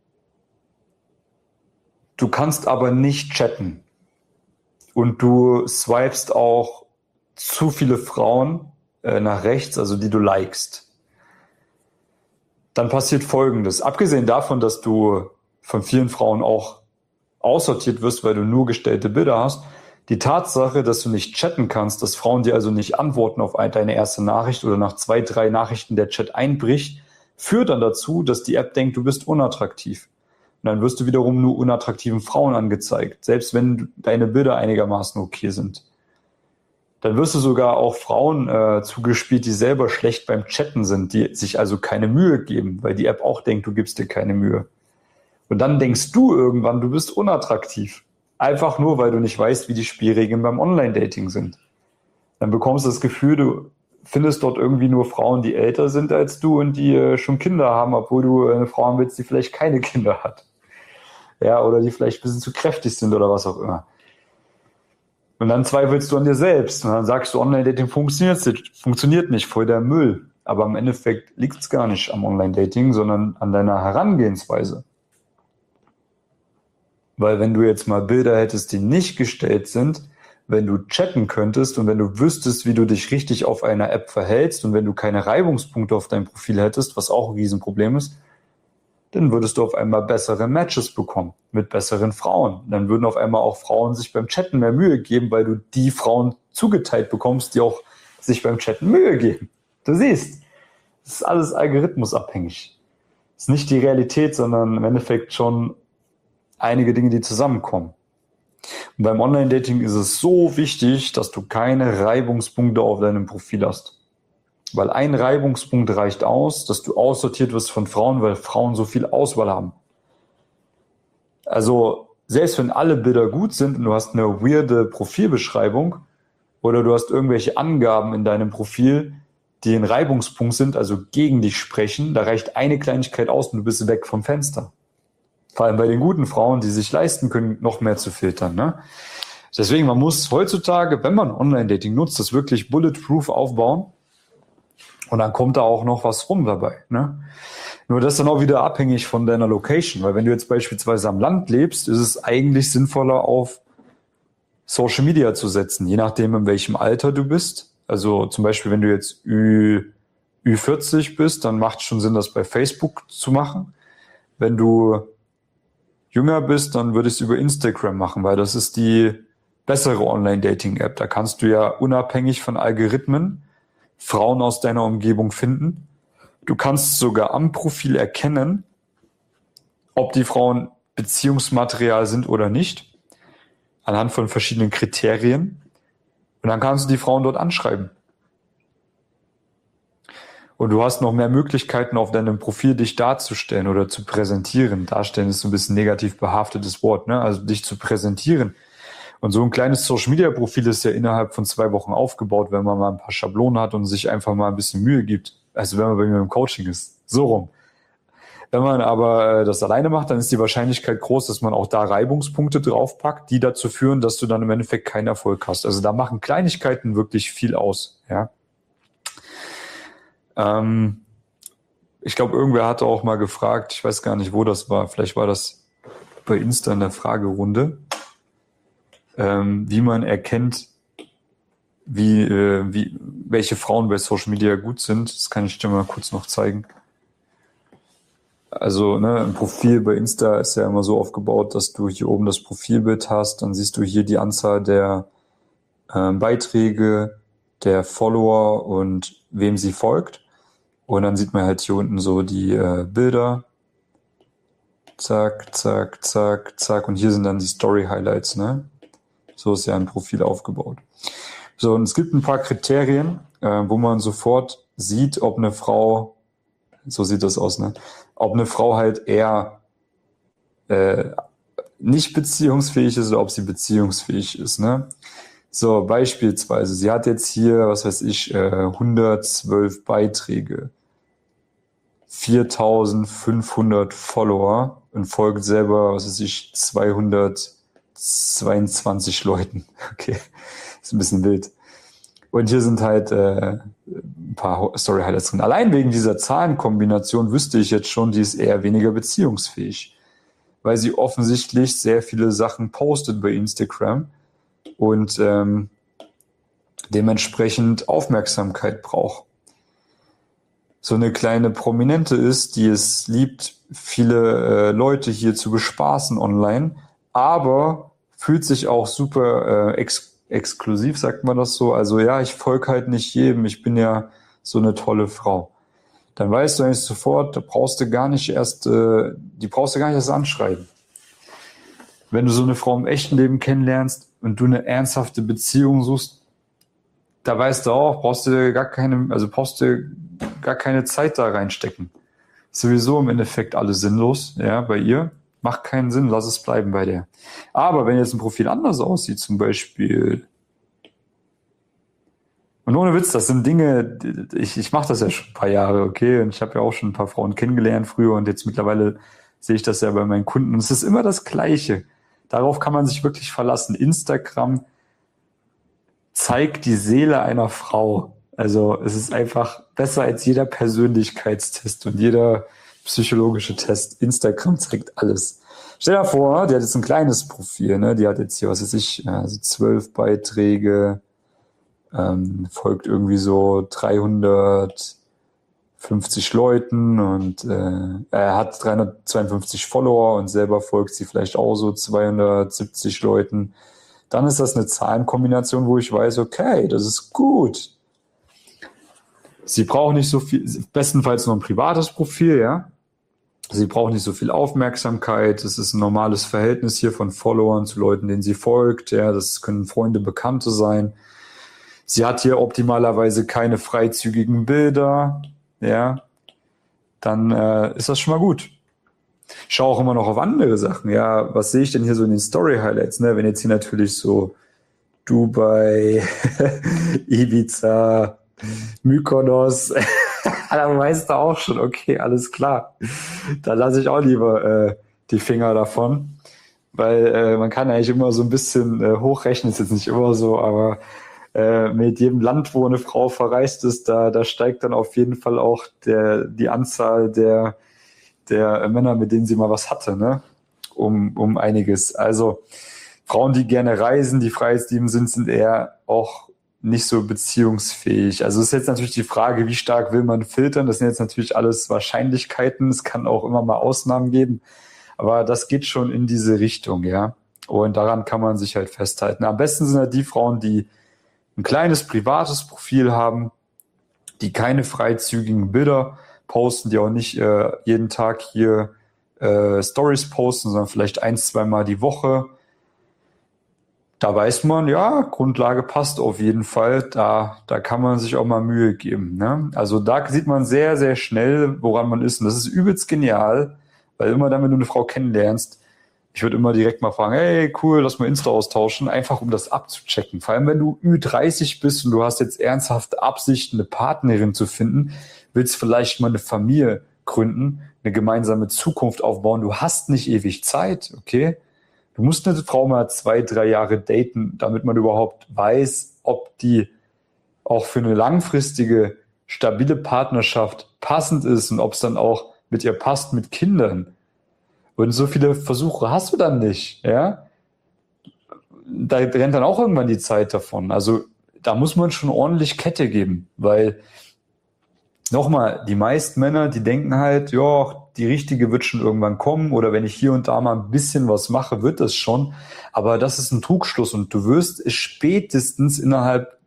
du kannst aber nicht chatten. Und du swipest auch zu viele Frauen nach rechts, also die du likest. Dann passiert Folgendes. Abgesehen davon, dass du von vielen Frauen auch aussortiert wirst, weil du nur gestellte Bilder hast, die Tatsache, dass du nicht chatten kannst, dass Frauen dir also nicht antworten auf deine erste Nachricht oder nach 2, 3 Nachrichten der Chat einbricht, führt dann dazu, dass die App denkt, du bist unattraktiv. Und dann wirst du wiederum nur unattraktiven Frauen angezeigt, selbst wenn deine Bilder einigermaßen okay sind. Dann wirst du sogar auch Frauen zugespielt, die selber schlecht beim Chatten sind, die sich also keine Mühe geben, weil die App auch denkt, du gibst dir keine Mühe. Und dann denkst du irgendwann, du bist unattraktiv. Einfach nur, weil du nicht weißt, wie die Spielregeln beim Online-Dating sind. Dann bekommst du das Gefühl, du findest dort irgendwie nur Frauen, die älter sind als du und die schon Kinder haben, obwohl du eine Frau haben willst, die vielleicht keine Kinder hat. Ja, oder die vielleicht ein bisschen zu kräftig sind oder was auch immer. Und dann zweifelst du an dir selbst. Und dann sagst du, Online-Dating funktioniert nicht, voll der Müll. Aber im Endeffekt liegt es gar nicht am Online-Dating, sondern an deiner Herangehensweise. Weil wenn du jetzt mal Bilder hättest, die nicht gestellt sind, wenn du chatten könntest und wenn du wüsstest, wie du dich richtig auf einer App verhältst und wenn du keine Reibungspunkte auf deinem Profil hättest, was auch ein Riesenproblem ist, dann würdest du auf einmal bessere Matches bekommen mit besseren Frauen. Dann würden auf einmal auch Frauen sich beim Chatten mehr Mühe geben, weil du die Frauen zugeteilt bekommst, die auch sich beim Chatten Mühe geben. Du siehst, das ist alles algorithmusabhängig. Das ist nicht die Realität, sondern im Endeffekt schon einige Dinge, die zusammenkommen. Und beim Online-Dating ist es so wichtig, dass du keine Reibungspunkte auf deinem Profil hast. Weil ein Reibungspunkt reicht aus, dass du aussortiert wirst von Frauen, weil Frauen so viel Auswahl haben. Also selbst wenn alle Bilder gut sind und du hast eine weirde Profilbeschreibung oder du hast irgendwelche Angaben in deinem Profil, die ein Reibungspunkt sind, also gegen dich sprechen, da reicht eine Kleinigkeit aus und du bist weg vom Fenster. Vor allem bei den guten Frauen, die sich leisten können, noch mehr zu filtern. Ne? Deswegen, man muss heutzutage, wenn man Online-Dating nutzt, das wirklich bulletproof aufbauen. Und dann kommt da auch noch was rum dabei. Ne? Nur das ist dann auch wieder abhängig von deiner Location. Weil wenn du jetzt beispielsweise am Land lebst, ist es eigentlich sinnvoller, auf Social Media zu setzen. Je nachdem, in welchem Alter du bist. Also zum Beispiel, wenn du jetzt Ü40 bist, dann macht es schon Sinn, das bei Facebook zu machen. Wenn du jünger bist, dann würde ich es über Instagram machen, weil das ist die bessere Online-Dating-App. Da kannst du ja unabhängig von Algorithmen Frauen aus deiner Umgebung finden. Du kannst sogar am Profil erkennen, ob die Frauen Beziehungsmaterial sind oder nicht, anhand von verschiedenen Kriterien. Und dann kannst du die Frauen dort anschreiben. Und du hast noch mehr Möglichkeiten, auf deinem Profil dich darzustellen oder zu präsentieren. Darstellen ist so ein bisschen negativ behaftetes Wort, ne? Also dich zu präsentieren. Und so ein kleines Social-Media-Profil ist ja innerhalb von 2 Wochen aufgebaut, wenn man mal ein paar Schablonen hat und sich einfach mal ein bisschen Mühe gibt. Also wenn man bei mir im Coaching ist. So rum. Wenn man aber das alleine macht, dann ist die Wahrscheinlichkeit groß, dass man auch da Reibungspunkte draufpackt, die dazu führen, dass du dann im Endeffekt keinen Erfolg hast. Also da machen Kleinigkeiten wirklich viel aus, ja. Ich glaube, irgendwer hatte auch mal gefragt, ich weiß gar nicht, wo das war, vielleicht war das bei Insta in der Fragerunde, wie man erkennt, welche Frauen bei Social Media gut sind. Das kann ich dir mal kurz noch zeigen. Also ne, ein Profil bei Insta ist ja immer so aufgebaut, dass du hier oben das Profilbild hast, dann siehst du hier die Anzahl der Beiträge, der Follower und wem sie folgt. Und dann sieht man halt hier unten so die Bilder. Zack, zack, zack, zack. Und hier sind dann die Story-Highlights, ne? So ist ja ein Profil aufgebaut. So, und es gibt ein paar Kriterien, wo man sofort sieht, ob eine Frau, so sieht das aus, ne? Ob eine Frau halt eher nicht beziehungsfähig ist oder ob sie beziehungsfähig ist, ne? So, beispielsweise, sie hat jetzt hier, was weiß ich, 112 Beiträge, 4.500 Follower und folgt selber, was weiß ich, 222 Leuten. Okay, ist ein bisschen wild. Und hier sind halt ein paar Story-Highlights drin. Allein wegen dieser Zahlenkombination wüsste ich jetzt schon, die ist eher weniger beziehungsfähig, weil sie offensichtlich sehr viele Sachen postet bei Instagram und dementsprechend Aufmerksamkeit braucht. So eine kleine Prominente ist, die es liebt, viele Leute hier zu bespaßen online, aber fühlt sich auch super exklusiv, sagt man das so. Also ja, ich folge halt nicht jedem, ich bin ja so eine tolle Frau. Dann weißt du eigentlich sofort, da brauchst du gar nicht erst, die brauchst du gar nicht erst anschreiben. Wenn du so eine Frau im echten Leben kennenlernst und du eine ernsthafte Beziehung suchst, da weißt du auch, brauchst du gar keine Zeit da reinstecken. Ist sowieso im Endeffekt alles sinnlos, ja, bei ihr. Macht keinen Sinn, lass es bleiben bei der. Aber wenn jetzt ein Profil anders aussieht, zum Beispiel, und ohne Witz, das sind Dinge, ich mache das ja schon ein paar Jahre, okay, und ich habe ja auch schon ein paar Frauen kennengelernt früher und jetzt mittlerweile sehe ich das ja bei meinen Kunden und es ist immer das Gleiche. Darauf kann man sich wirklich verlassen. Instagram zeigt die Seele einer Frau. Also es ist einfach besser als jeder Persönlichkeitstest und jeder psychologische Test. Instagram zeigt alles. Stell dir vor, die hat jetzt ein kleines Profil, ne? Die hat jetzt hier, was weiß ich, also 12 Beiträge, folgt irgendwie so 350 Leuten und er hat 352 Follower und selber folgt sie vielleicht auch so 270 Leuten. Dann ist das eine Zahlenkombination, wo ich weiß, okay, das ist gut. Sie braucht nicht so viel, bestenfalls nur ein privates Profil, ja. Sie braucht nicht so viel Aufmerksamkeit. Es ist ein normales Verhältnis hier von Followern zu Leuten, denen sie folgt. Ja, das können Freunde, Bekannte sein. Sie hat hier optimalerweise keine freizügigen Bilder. Ja, dann ist das schon mal gut. Ich schaue auch immer noch auf andere Sachen. Ja, was sehe ich denn hier so in den Story-Highlights? Ne? Wenn jetzt hier natürlich so Dubai, Ibiza, Mykonos, dann weißt du auch schon, okay, alles klar. Da lasse ich auch lieber die Finger davon, weil man kann eigentlich immer so ein bisschen hochrechnen, ist jetzt nicht immer so, aber mit jedem Land, wo eine Frau verreist ist, da steigt dann auf jeden Fall auch die Anzahl der Männer, mit denen sie mal was hatte, ne? Um einiges. Also Frauen, die gerne reisen, die freiheitsliebend sind eher auch nicht so beziehungsfähig. Also es ist jetzt natürlich die Frage, wie stark will man filtern? Das sind jetzt natürlich alles Wahrscheinlichkeiten. Es kann auch immer mal Ausnahmen geben. Aber das geht schon in diese Richtung, ja. Und daran kann man sich halt festhalten. Am besten sind halt die Frauen, die ein kleines privates Profil haben, die keine freizügigen Bilder posten, die auch nicht jeden Tag hier Stories posten, sondern vielleicht 1-2 Mal die Woche. Da weiß man, ja, Grundlage passt auf jeden Fall. Da kann man sich auch mal Mühe geben. Ne? Also da sieht man sehr, sehr schnell, woran man ist. Und das ist übelst genial, weil immer dann, wenn du eine Frau kennenlernst, ich würde immer direkt mal fragen, hey, cool, lass mal Insta austauschen, einfach um das abzuchecken. Vor allem, wenn du Ü30 bist und du hast jetzt ernsthafte Absichten, eine Partnerin zu finden, willst vielleicht mal eine Familie gründen, eine gemeinsame Zukunft aufbauen. Du hast nicht ewig Zeit, okay? Du musst eine Frau mal 2-3 Jahre daten, damit man überhaupt weiß, ob die auch für eine langfristige, stabile Partnerschaft passend ist und ob es dann auch mit ihr passt mit Kindern. Und so viele Versuche hast du dann nicht, ja? Da rennt dann auch irgendwann die Zeit davon. Also da muss man schon ordentlich Kette geben, weil nochmal, die meisten Männer, die denken halt, ja, die richtige wird schon irgendwann kommen oder wenn ich hier und da mal ein bisschen was mache, wird das schon. Aber das ist ein Trugschluss und du wirst es spätestens in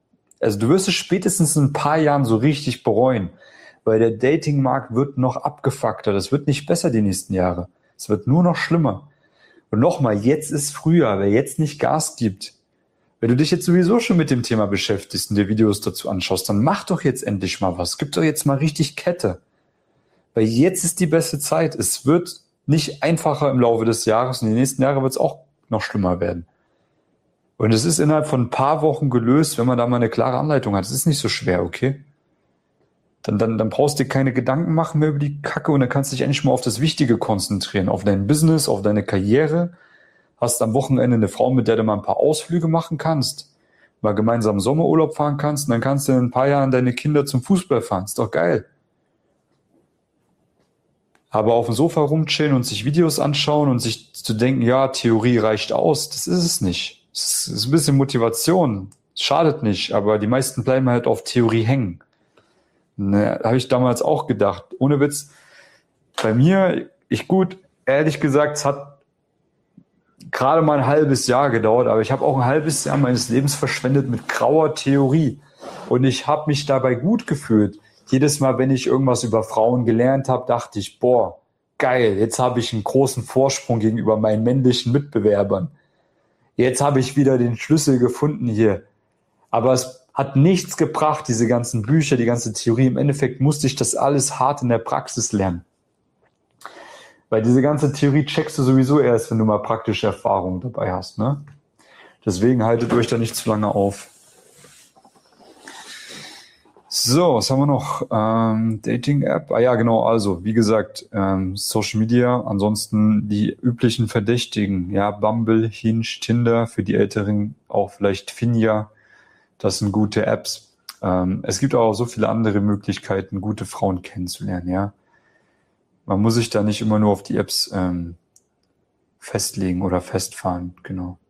ein paar Jahren so richtig bereuen. Weil der Datingmarkt wird noch abgefuckter. Das wird nicht besser die nächsten Jahre. Es wird nur noch schlimmer. Und nochmal, jetzt ist Frühjahr. Wer jetzt nicht Gas gibt, wenn du dich jetzt sowieso schon mit dem Thema beschäftigst und dir Videos dazu anschaust, dann mach doch jetzt endlich mal was. Gib doch jetzt mal richtig Kette. Weil jetzt ist die beste Zeit. Es wird nicht einfacher im Laufe des Jahres und die nächsten Jahre wird es auch noch schlimmer werden. Und es ist innerhalb von ein paar Wochen gelöst, wenn man da mal eine klare Anleitung hat. Es ist nicht so schwer, okay? Dann brauchst du dir keine Gedanken machen mehr über die Kacke und dann kannst du dich endlich mal auf das Wichtige konzentrieren, auf dein Business, auf deine Karriere. Hast am Wochenende eine Frau, mit der du mal ein paar Ausflüge machen kannst, mal gemeinsam Sommerurlaub fahren kannst und dann kannst du in ein paar Jahren deine Kinder zum Fußball fahren. Ist doch geil. Aber auf dem Sofa rumchillen und sich Videos anschauen und sich zu denken, ja, Theorie reicht aus, das ist es nicht. Es ist ein bisschen Motivation, schadet nicht, aber die meisten bleiben halt auf Theorie hängen. Ne, habe ich damals auch gedacht. Ohne Witz, bei mir, ehrlich gesagt, es hat gerade mal ein halbes Jahr gedauert, aber ich habe auch ein halbes Jahr meines Lebens verschwendet mit grauer Theorie. Und ich habe mich dabei gut gefühlt. Jedes Mal, wenn ich irgendwas über Frauen gelernt habe, dachte ich, boah, geil, jetzt habe ich einen großen Vorsprung gegenüber meinen männlichen Mitbewerbern. Jetzt habe ich wieder den Schlüssel gefunden hier. Aber es hat nichts gebracht, diese ganzen Bücher, die ganze Theorie. Im Endeffekt musste ich das alles hart in der Praxis lernen. Weil diese ganze Theorie checkst du sowieso erst, wenn du mal praktische Erfahrungen dabei hast, ne? Deswegen haltet euch da nicht zu lange auf. So, was haben wir noch? Dating-App. Ah ja, genau, also wie gesagt, Social Media, ansonsten die üblichen Verdächtigen, ja, Bumble, Hinge, Tinder, für die Älteren auch vielleicht Finja. Das sind gute Apps. Es gibt auch so viele andere Möglichkeiten, gute Frauen kennenzulernen, ja. Man muss sich da nicht immer nur auf die Apps festlegen oder festfahren, genau.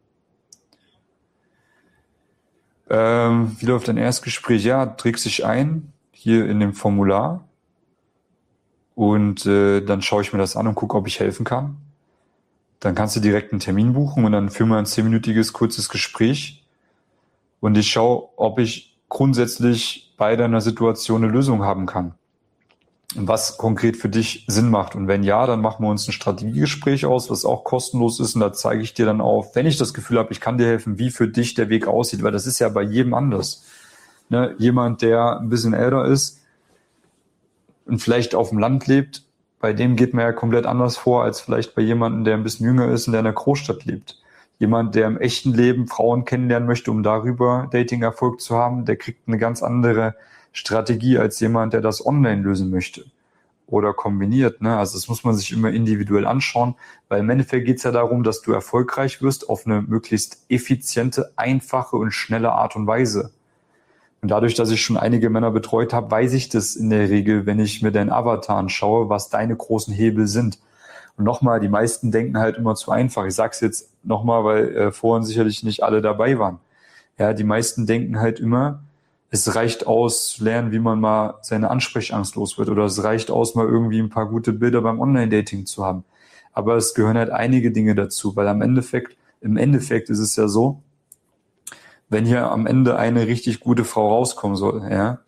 Wie läuft dein Erstgespräch? Ja, trägst dich ein, hier in dem Formular. Und dann schaue ich mir das an und gucke, ob ich helfen kann. Dann kannst du direkt einen Termin buchen und dann führen wir ein 10-minütiges kurzes Gespräch. Und ich schaue, ob ich grundsätzlich bei deiner Situation eine Lösung haben kann. Und was konkret für dich Sinn macht. Und wenn ja, dann machen wir uns ein Strategiegespräch aus, was auch kostenlos ist. Und da zeige ich dir dann auf, wenn ich das Gefühl habe, ich kann dir helfen, wie für dich der Weg aussieht. Weil das ist ja bei jedem anders. Ne? Jemand, der ein bisschen älter ist und vielleicht auf dem Land lebt, bei dem geht man ja komplett anders vor, als vielleicht bei jemandem, der ein bisschen jünger ist und der in der Großstadt lebt. Jemand, der im echten Leben Frauen kennenlernen möchte, um darüber Dating-Erfolg zu haben, der kriegt eine ganz andere Strategie als jemand, der das online lösen möchte oder kombiniert. Ne? Also das muss man sich immer individuell anschauen, weil im Endeffekt geht es ja darum, dass du erfolgreich wirst auf eine möglichst effiziente, einfache und schnelle Art und Weise. Und dadurch, dass ich schon einige Männer betreut habe, weiß ich das in der Regel, wenn ich mir deinen Avatar anschaue, was deine großen Hebel sind. Und nochmal, die meisten denken halt immer zu einfach. Ich sage es jetzt nochmal, weil vorhin sicherlich nicht alle dabei waren. Ja, die meisten denken halt immer, es reicht aus, zu lernen, wie man mal seine Ansprechangst los wird. Oder es reicht aus, mal irgendwie ein paar gute Bilder beim Online-Dating zu haben. Aber es gehören halt einige Dinge dazu, weil im Endeffekt ist es ja so, wenn hier am Ende eine richtig gute Frau rauskommen soll, ja,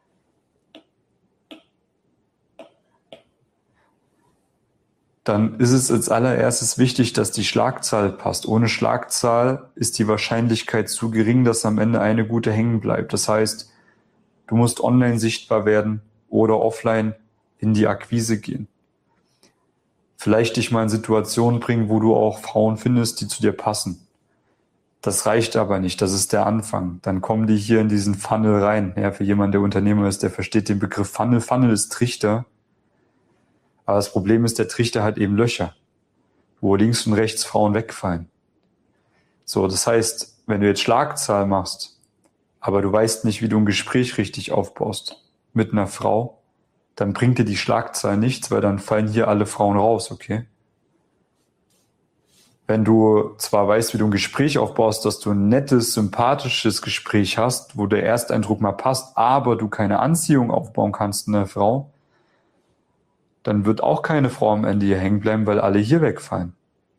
dann ist es als allererstes wichtig, dass die Schlagzahl passt. Ohne Schlagzahl ist die Wahrscheinlichkeit zu gering, dass am Ende eine gute hängen bleibt. Das heißt, du musst online sichtbar werden oder offline in die Akquise gehen. Vielleicht dich mal in Situationen bringen, wo du auch Frauen findest, die zu dir passen. Das reicht aber nicht, das ist der Anfang. Dann kommen die hier in diesen Funnel rein. Ja, für jemanden, der Unternehmer ist, der versteht den Begriff Funnel. Funnel ist Trichter. Aber das Problem ist, der Trichter hat eben Löcher, wo links und rechts Frauen wegfallen. So, das heißt, wenn du jetzt Schlagzahl machst, aber du weißt nicht, wie du ein Gespräch richtig aufbaust mit einer Frau, dann bringt dir die Schlagzahl nichts, weil dann fallen hier alle Frauen raus, okay? Wenn du zwar weißt, wie du ein Gespräch aufbaust, dass du ein nettes, sympathisches Gespräch hast, wo der Ersteindruck mal passt, aber du keine Anziehung aufbauen kannst in der Frau, dann wird auch keine Frau am Ende hier hängen bleiben, weil alle hier wegfallen.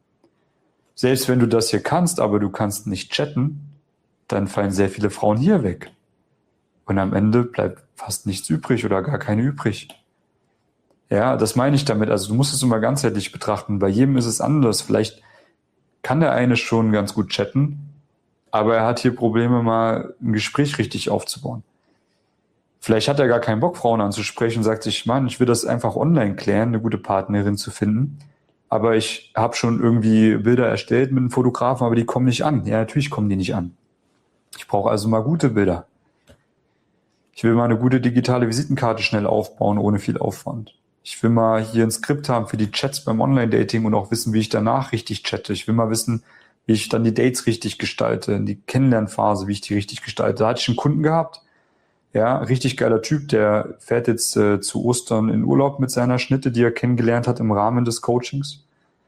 Selbst wenn du das hier kannst, aber du kannst nicht chatten, dann fallen sehr viele Frauen hier weg. Und am Ende bleibt fast nichts übrig oder gar keine übrig. Ja, das meine ich damit. Also du musst es immer ganzheitlich betrachten. Bei jedem ist es anders. Vielleicht kann der eine schon ganz gut chatten, aber er hat hier Probleme, mal ein Gespräch richtig aufzubauen. Vielleicht hat er gar keinen Bock, Frauen anzusprechen und sagt sich, Mann, ich will das einfach online klären, eine gute Partnerin zu finden. Aber ich habe schon irgendwie Bilder erstellt mit einem Fotografen, aber die kommen nicht an. Ja, natürlich kommen die nicht an. Ich brauche also mal gute Bilder. Ich will mal eine gute digitale Visitenkarte schnell aufbauen, ohne viel Aufwand. Ich will mal hier ein Skript haben für die Chats beim Online-Dating und auch wissen, wie ich danach richtig chatte. Ich will mal wissen, wie ich dann die Dates richtig gestalte, die Kennenlernphase, wie ich die richtig gestalte. Da hatte ich einen Kunden gehabt, ja, richtig geiler Typ, der fährt jetzt zu Ostern in Urlaub mit seiner Schnitte, die er kennengelernt hat im Rahmen des Coachings.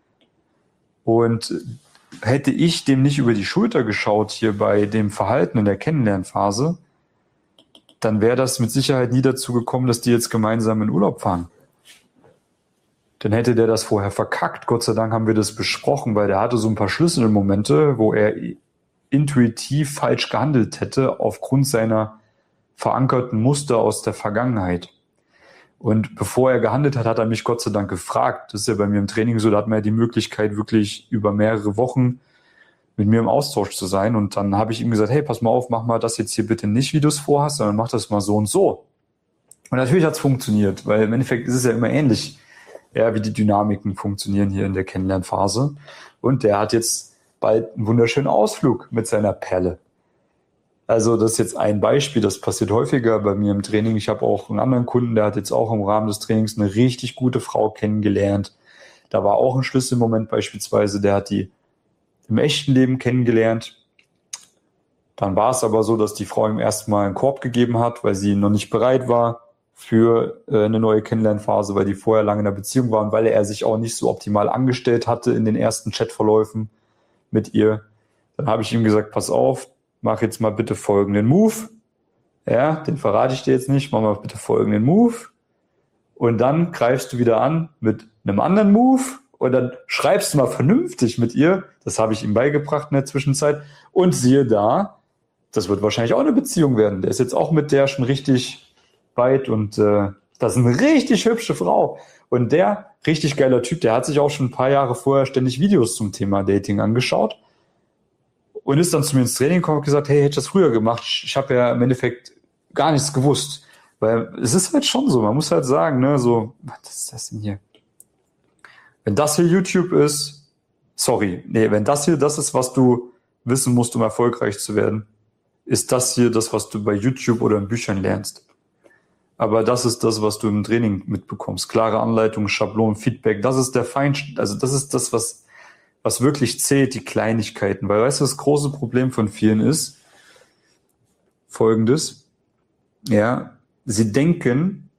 Und hätte ich dem nicht über die Schulter geschaut hier bei dem Verhalten in der Kennenlernphase, dann wäre das mit Sicherheit nie dazu gekommen, dass die jetzt gemeinsam in Urlaub fahren. Dann hätte der das vorher verkackt. Gott sei Dank haben wir das besprochen, weil der hatte so ein paar Schlüsselmomente, wo er intuitiv falsch gehandelt hätte aufgrund seiner verankerten Muster aus der Vergangenheit. Und bevor er gehandelt hat, hat er mich Gott sei Dank gefragt. Das ist ja bei mir im Training so, da hat man ja die Möglichkeit, wirklich über mehrere Wochen mit mir im Austausch zu sein. Und dann habe ich ihm gesagt, hey, pass mal auf, mach mal das jetzt hier bitte nicht, wie du es vorhast, sondern mach das mal so und so. Und natürlich hat es funktioniert, weil im Endeffekt ist es ja immer ähnlich, ja, wie die Dynamiken funktionieren hier in der Kennenlernphase. Und der hat jetzt bald einen wunderschönen Ausflug mit seiner Perle. Also das ist jetzt ein Beispiel, das passiert häufiger bei mir im Training. Ich habe auch einen anderen Kunden, der hat jetzt auch im Rahmen des Trainings eine richtig gute Frau kennengelernt. Da war auch ein Schlüsselmoment beispielsweise, der hat die im echten Leben kennengelernt. Dann war es aber so, dass die Frau ihm erstmal einen Korb gegeben hat, weil sie noch nicht bereit war für eine neue Kennenlernphase, weil die vorher lange in einer Beziehung war und weil er sich auch nicht so optimal angestellt hatte in den ersten Chatverläufen mit ihr. Dann habe ich ihm gesagt, pass auf, mach jetzt mal bitte folgenden Move. Ja, den verrate ich dir jetzt nicht. Mach mal bitte folgenden Move. Und dann greifst du wieder an mit einem anderen Move und dann schreibst du mal vernünftig mit ihr. Das habe ich ihm beigebracht in der Zwischenzeit. Und siehe da, das wird wahrscheinlich auch eine Beziehung werden. Der ist jetzt auch mit der schon richtig weit und das ist eine richtig hübsche Frau. Und der richtig geiler Typ, der hat sich auch schon ein paar Jahre vorher ständig Videos zum Thema Dating angeschaut. Und ist dann zu mir ins Training gekommen und gesagt, hey, hätte ich das früher gemacht? Ich habe ja im Endeffekt gar nichts gewusst. Weil es ist halt schon so, man muss halt sagen, ne, so, was ist das denn hier? Wenn das hier YouTube ist, wenn das hier das ist, was du wissen musst, um erfolgreich zu werden, ist das hier das, was du bei YouTube oder in Büchern lernst. Aber das ist das, was du im Training mitbekommst. Klare Anleitung, Schablonen, Feedback, das ist der also das ist das, was wirklich zählt, die Kleinigkeiten. Weil, weißt du, das große Problem von vielen ist Folgendes. Ja, sie denken,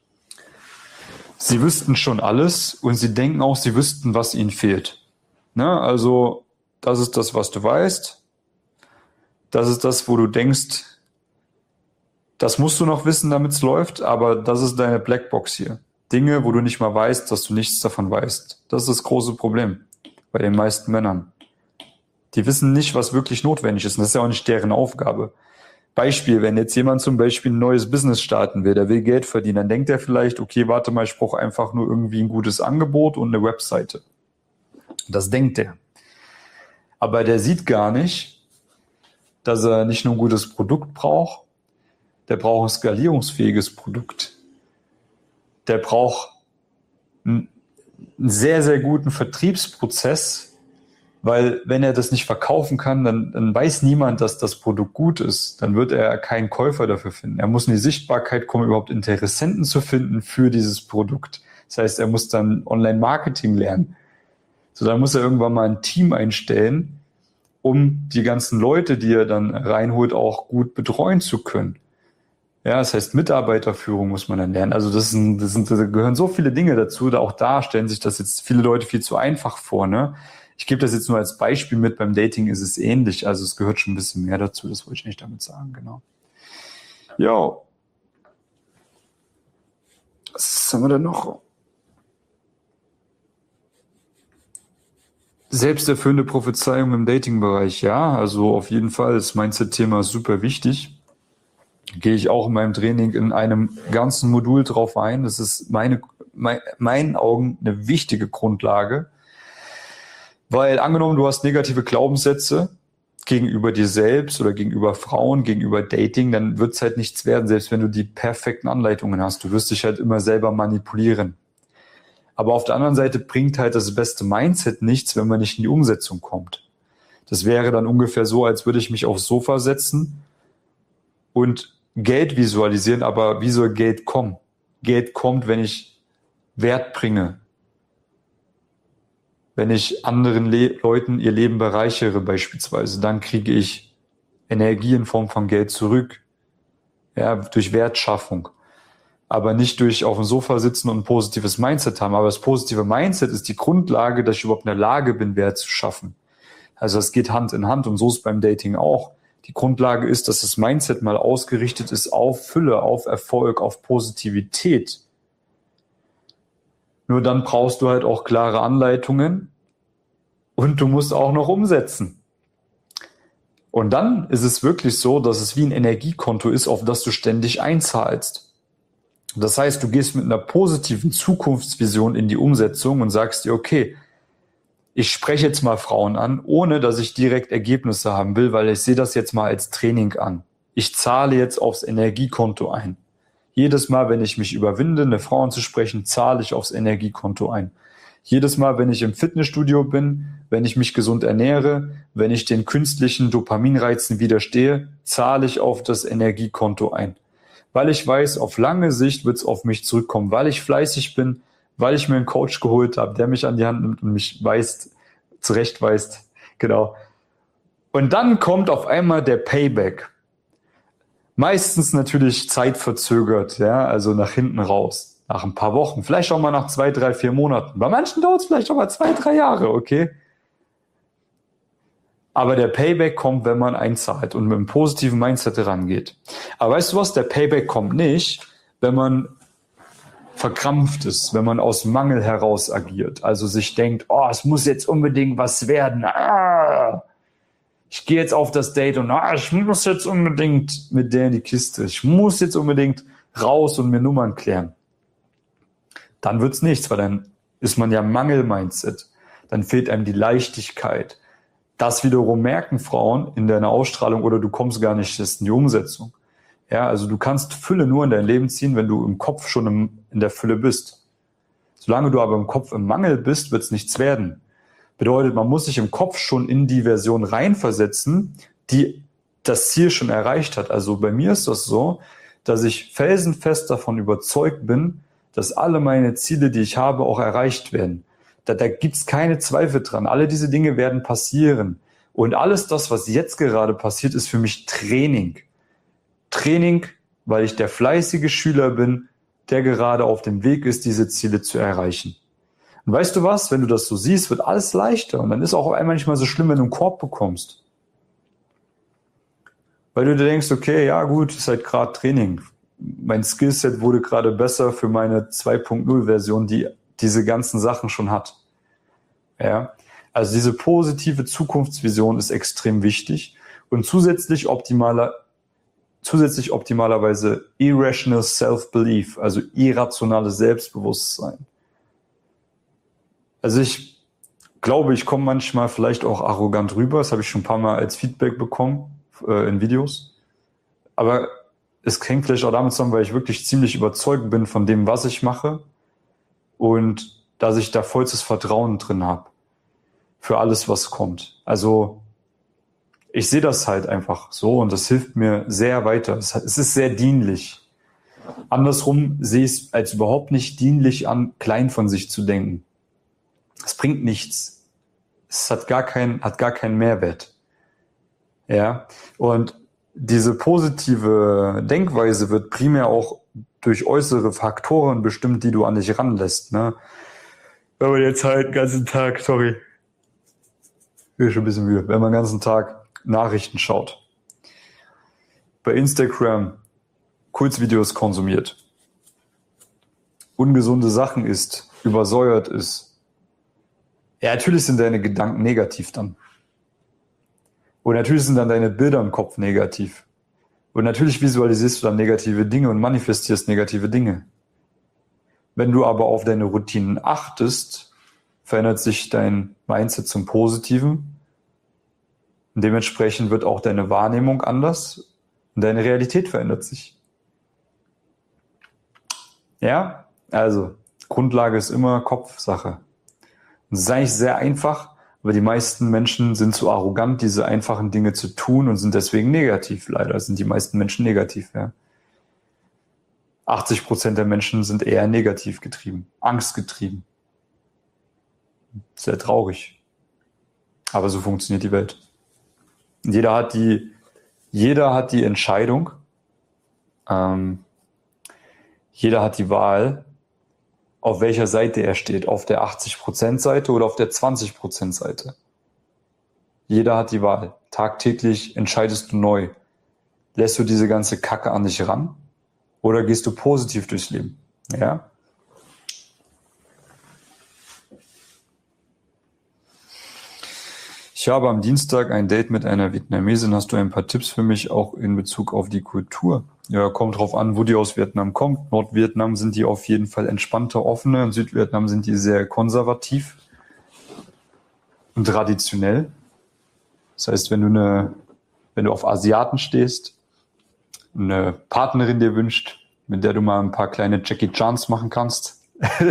sie wüssten schon alles und sie denken auch, sie wüssten, was ihnen fehlt. Ne? Also, das ist das, was du weißt. Das ist das, wo du denkst, das musst du noch wissen, damit es läuft, aber das ist deine Blackbox hier. Dinge, wo du nicht mal weißt, dass du nichts davon weißt. Das ist das große Problem bei den meisten Männern. Die wissen nicht, was wirklich notwendig ist. Und das ist ja auch nicht deren Aufgabe. Beispiel, wenn jetzt jemand zum Beispiel ein neues Business starten will, der will Geld verdienen, dann denkt er vielleicht, okay, warte mal, ich brauche einfach nur irgendwie ein gutes Angebot und eine Webseite. Das denkt er. Aber der sieht gar nicht, dass er nicht nur ein gutes Produkt braucht, der braucht ein skalierungsfähiges Produkt. Der braucht einen sehr, sehr guten Vertriebsprozess, weil wenn er das nicht verkaufen kann, dann weiß niemand, dass das Produkt gut ist. Dann wird er keinen Käufer dafür finden. Er muss in die Sichtbarkeit kommen, überhaupt Interessenten zu finden für dieses Produkt. Das heißt, er muss dann Online-Marketing lernen. So, dann muss er irgendwann mal ein Team einstellen, um die ganzen Leute, die er dann reinholt, auch gut betreuen zu können. Ja, das heißt, Mitarbeiterführung muss man dann lernen. Also da gehören so viele Dinge dazu. Auch da stellen sich das jetzt viele Leute viel zu einfach vor. Ne? Ich gebe das jetzt nur als Beispiel mit. Beim Dating ist es ähnlich. Also es gehört schon ein bisschen mehr dazu. Das wollte ich nicht damit sagen, genau. Ja. Was haben wir denn noch? Selbsterfüllende Prophezeiung im Dating-Bereich, ja, also auf jeden Fall, das Mindset-Thema ist super wichtig. Gehe ich auch in meinem Training in einem ganzen Modul drauf ein. Das ist meinen Augen eine wichtige Grundlage, weil angenommen, du hast negative Glaubenssätze gegenüber dir selbst oder gegenüber Frauen, gegenüber Dating, dann wird es halt nichts werden, selbst wenn du die perfekten Anleitungen hast. Du wirst dich halt immer selber manipulieren. Aber auf der anderen Seite bringt halt das beste Mindset nichts, wenn man nicht in die Umsetzung kommt. Das wäre dann ungefähr so, als würde ich mich aufs Sofa setzen und Geld visualisieren, aber wie soll Geld kommen? Geld kommt, wenn ich Wert bringe, wenn ich anderen Leuten ihr Leben bereichere beispielsweise, dann kriege ich Energie in Form von Geld zurück, ja, durch Wertschaffung. Aber nicht durch auf dem Sofa sitzen und ein positives Mindset haben. Aber das positive Mindset ist die Grundlage, dass ich überhaupt in der Lage bin, Wert zu schaffen. Also das geht Hand in Hand und so ist es beim Dating auch. Die Grundlage ist, dass das Mindset mal ausgerichtet ist auf Fülle, auf Erfolg, auf Positivität. Nur dann brauchst du halt auch klare Anleitungen und du musst auch noch umsetzen. Und dann ist es wirklich so, dass es wie ein Energiekonto ist, auf das du ständig einzahlst. Das heißt, du gehst mit einer positiven Zukunftsvision in die Umsetzung und sagst dir, okay, ich spreche jetzt mal Frauen an, ohne dass ich direkt Ergebnisse haben will, weil ich sehe das jetzt mal als Training an. Ich zahle jetzt aufs Energiekonto ein. Jedes Mal, wenn ich mich überwinde, eine Frau anzusprechen, zahle ich aufs Energiekonto ein. Jedes Mal, wenn ich im Fitnessstudio bin, wenn ich mich gesund ernähre, wenn ich den künstlichen Dopaminreizen widerstehe, zahle ich auf das Energiekonto ein. Weil ich weiß, auf lange Sicht wird es auf mich zurückkommen, weil ich fleißig bin, weil ich mir einen Coach geholt habe, der mich an die Hand nimmt und mich zurechtweist. Genau. Und dann kommt auf einmal der Payback. Meistens natürlich zeitverzögert, ja, also nach hinten raus. Nach ein paar Wochen, vielleicht auch mal nach 2, 3, 4 Monaten. Bei manchen dauert es vielleicht auch mal 2, 3 Jahre, okay? Aber der Payback kommt, wenn man einzahlt und mit einem positiven Mindset rangeht. Aber weißt du was? Der Payback kommt nicht, wenn man verkrampft ist, wenn man aus Mangel heraus agiert. Also sich denkt, oh, es muss jetzt unbedingt was werden. Ich gehe jetzt auf das Date und ich muss jetzt unbedingt mit der in die Kiste. Ich muss jetzt unbedingt raus und mir Nummern klären. Dann wird's nichts, weil dann ist man ja Mangel-Mindset. Dann fehlt einem die Leichtigkeit. Das wiederum merken Frauen in deiner Ausstrahlung oder du kommst gar nicht in die Umsetzung. Ja, also du kannst Fülle nur in dein Leben ziehen, wenn du im Kopf schon in der Fülle bist. Solange du aber im Kopf im Mangel bist, wird es nichts werden. Bedeutet, man muss sich im Kopf schon in die Version reinversetzen, die das Ziel schon erreicht hat. Also bei mir ist das so, dass ich felsenfest davon überzeugt bin, dass alle meine Ziele, die ich habe, auch erreicht werden. Da gibt es keine Zweifel dran. Alle diese Dinge werden passieren. Und alles das, was jetzt gerade passiert, ist für mich Training. Training, weil ich der fleißige Schüler bin, der gerade auf dem Weg ist, diese Ziele zu erreichen. Und weißt du was? Wenn du das so siehst, wird alles leichter. Und dann ist auch einmal nicht mal so schlimm, wenn du einen Korb bekommst. Weil du dir denkst, okay, ja gut, ist halt gerade Training. Mein Skillset wurde gerade besser für meine 2.0-Version, die diese ganzen Sachen schon hat. Ja, also diese positive Zukunftsvision ist extrem wichtig und zusätzlich optimalerweise irrational self-belief, also irrationales Selbstbewusstsein. Also ich glaube, ich komme manchmal vielleicht auch arrogant rüber, das habe ich schon ein paar Mal als Feedback bekommen in Videos, aber es hängt vielleicht auch damit zusammen, weil ich wirklich ziemlich überzeugt bin von dem, was ich mache und dass ich da vollstes Vertrauen drin habe für alles, was kommt. Also ich sehe das halt einfach so und das hilft mir sehr weiter. Es ist sehr dienlich. Andersrum sehe ich es als überhaupt nicht dienlich an, klein von sich zu denken. Es bringt nichts. Es hat gar keinen Mehrwert. Ja, und diese positive Denkweise wird primär auch durch äußere Faktoren bestimmt, die du an dich ranlässt. Ne? Wenn man jetzt halt den ganzen Tag, ich bin schon ein bisschen müde, wenn man den ganzen Tag Nachrichten schaut, bei Instagram Kurzvideos konsumiert, ungesunde Sachen isst, übersäuert ist, Ja, natürlich sind deine Gedanken negativ dann. Und natürlich sind dann deine Bilder im Kopf negativ. Und natürlich visualisierst du dann negative Dinge und manifestierst negative Dinge. Wenn du aber auf deine Routinen achtest, verändert sich dein Mindset zum Positiven. Und dementsprechend wird auch deine Wahrnehmung anders und deine Realität verändert sich. Ja, also Grundlage ist immer Kopfsache. Und es ist eigentlich sehr einfach, aber die meisten Menschen sind zu arrogant, diese einfachen Dinge zu tun und sind deswegen negativ. Leider sind die meisten Menschen negativ. Ja. 80% der Menschen sind eher negativ getrieben, angstgetrieben. Sehr traurig. Aber so funktioniert die Welt. Und jeder hat die Entscheidung, jeder hat die Wahl, auf welcher Seite er steht, auf der 80% Seite oder auf der 20% Seite. Jeder hat die Wahl. Tagtäglich entscheidest du neu. Lässt du diese ganze Kacke an dich ran oder gehst du positiv durchs Leben? Ja? Ich habe am Dienstag ein Date mit einer Vietnamesin. Hast du ein paar Tipps für mich, auch in Bezug auf die Kultur? Ja, kommt drauf an, wo die aus Vietnam kommt. Nordvietnam sind die auf jeden Fall entspannter, offene. In Südvietnam sind die sehr konservativ und traditionell. Das heißt, wenn du auf Asiaten stehst, eine Partnerin dir wünscht, mit der du mal ein paar kleine Jackie Chans machen kannst,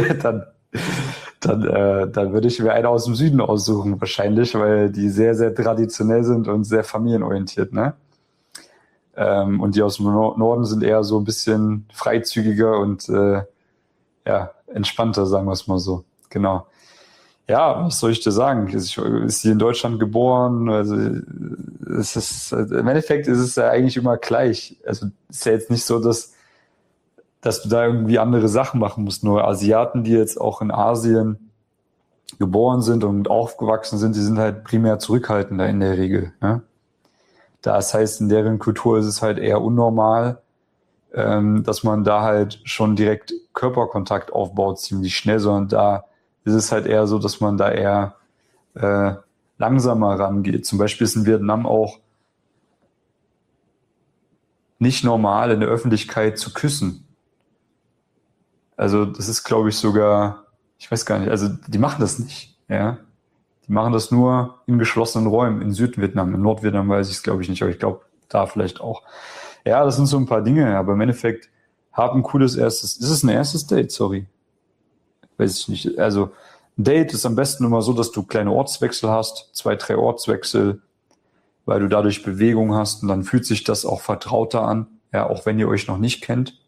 dann würde ich mir eine aus dem Süden aussuchen, wahrscheinlich, weil die sehr, sehr traditionell sind und sehr familienorientiert, ne? Und die aus dem Norden sind eher so ein bisschen freizügiger und entspannter, sagen wir es mal so. Genau. Ja, was soll ich dir sagen? Ist sie in Deutschland geboren? Also im Endeffekt ist es ja eigentlich immer gleich. Also ist ja jetzt nicht so, dass du da irgendwie andere Sachen machen musst. Nur Asiaten, die jetzt auch in Asien geboren sind und aufgewachsen sind, die sind halt primär zurückhaltender in der Regel. Ne? Das heißt, in deren Kultur ist es halt eher unnormal, dass man da halt schon direkt Körperkontakt aufbaut, ziemlich schnell, sondern da ist es halt eher so, dass man da eher langsamer rangeht. Zum Beispiel ist in Vietnam auch nicht normal, in der Öffentlichkeit zu küssen. Also das ist, glaube ich, sogar, ich weiß gar nicht, also die machen das nicht. Ja, die machen das nur in geschlossenen Räumen, in Südvietnam. In Nordvietnam weiß ich es, glaube ich, nicht, aber ich glaube, da vielleicht auch. Ja, das sind so ein paar Dinge, aber im Endeffekt hab ein cooles erstes, ist es ein erstes Date? Sorry. Weiß ich nicht. Also ein Date ist am besten immer so, dass du kleine Ortswechsel hast, 2, 3 Ortswechsel, weil du dadurch Bewegung hast und dann fühlt sich das auch vertrauter an, ja, auch wenn ihr euch noch nicht kennt.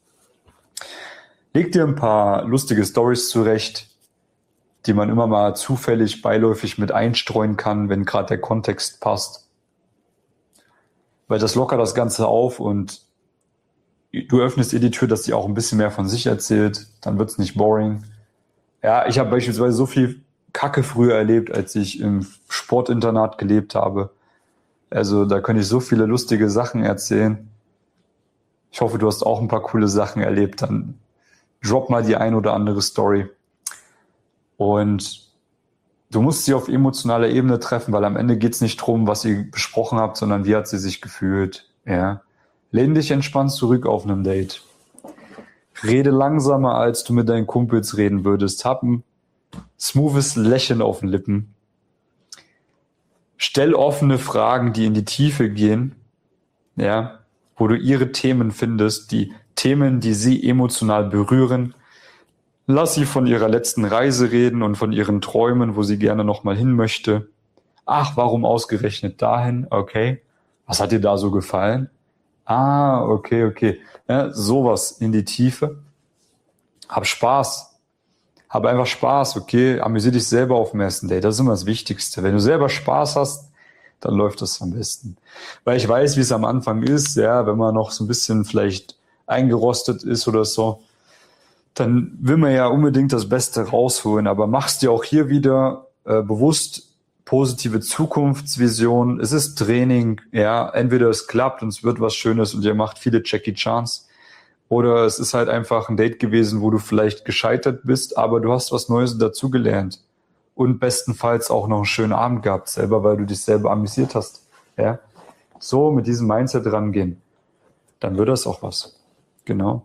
Leg dir ein paar lustige Storys zurecht, die man immer mal zufällig beiläufig mit einstreuen kann, wenn gerade der Kontext passt. Weil das lockert das Ganze auf und du öffnest ihr die Tür, dass sie auch ein bisschen mehr von sich erzählt, dann wird's nicht boring. Ja, ich habe beispielsweise so viel Kacke früher erlebt, als ich im Sportinternat gelebt habe. Also da könnte ich so viele lustige Sachen erzählen. Ich hoffe, du hast auch ein paar coole Sachen erlebt. Dann drop mal die ein oder andere Story. Und du musst sie auf emotionaler Ebene treffen, weil am Ende geht's nicht drum, was ihr besprochen habt, sondern wie hat sie sich gefühlt. Ja. Lehn dich entspannt zurück auf einem Date. Rede langsamer, als du mit deinen Kumpels reden würdest. Hab ein smoothes Lächeln auf den Lippen. Stell offene Fragen, die in die Tiefe gehen, ja, wo du ihre Themen findest, die Themen, die sie emotional berühren. Lass sie von ihrer letzten Reise reden und von ihren Träumen, wo sie gerne nochmal hin möchte. Ach, warum ausgerechnet dahin? Okay. Was hat dir da so gefallen? Ah, okay. Ja, sowas in die Tiefe. Hab Spaß. Hab einfach Spaß, okay? Amüsier dich selber auf dem ersten Date. Das ist immer das Wichtigste. Wenn du selber Spaß hast, dann läuft das am besten. Weil ich weiß, wie es am Anfang ist, ja, wenn man noch so ein bisschen vielleicht eingerostet ist oder so, dann will man ja unbedingt das Beste rausholen. Aber machst dir auch hier wieder bewusst positive Zukunftsvision. Es ist Training, ja. Entweder es klappt und es wird was Schönes und ihr macht viele Jackie Chans. Oder es ist halt einfach ein Date gewesen, wo du vielleicht gescheitert bist, aber du hast was Neues dazugelernt. und bestenfalls auch noch einen schönen Abend gehabt selber, weil du dich selber amüsiert hast. Ja? So mit diesem Mindset rangehen, dann wird das auch was. Genau.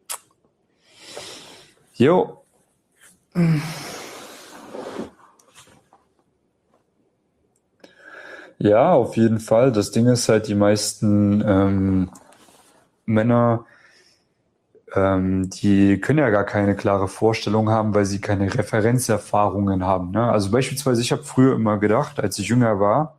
Jo. Ja, auf jeden Fall. Das Ding ist halt, die meisten Männer, die können ja gar keine klare Vorstellung haben, weil sie keine Referenzerfahrungen haben. Ne? Also beispielsweise, ich habe früher immer gedacht, als ich jünger war,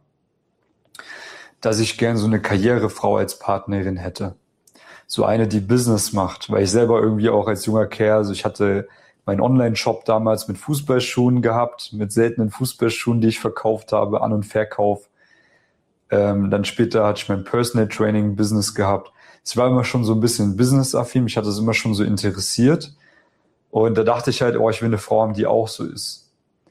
dass ich gern so eine Karrierefrau als Partnerin hätte. So eine, die Business macht, weil ich selber irgendwie auch als junger Kerl, also ich hatte meinen Online-Shop damals mit Fußballschuhen gehabt, mit seltenen Fußballschuhen, die ich verkauft habe, An- und Verkauf. Dann später hatte ich mein Personal Training Business gehabt. Ich war immer schon so ein bisschen business-affin, mich hat das immer schon so interessiert. Und da dachte ich halt, oh, ich will eine Frau haben, die auch so ist.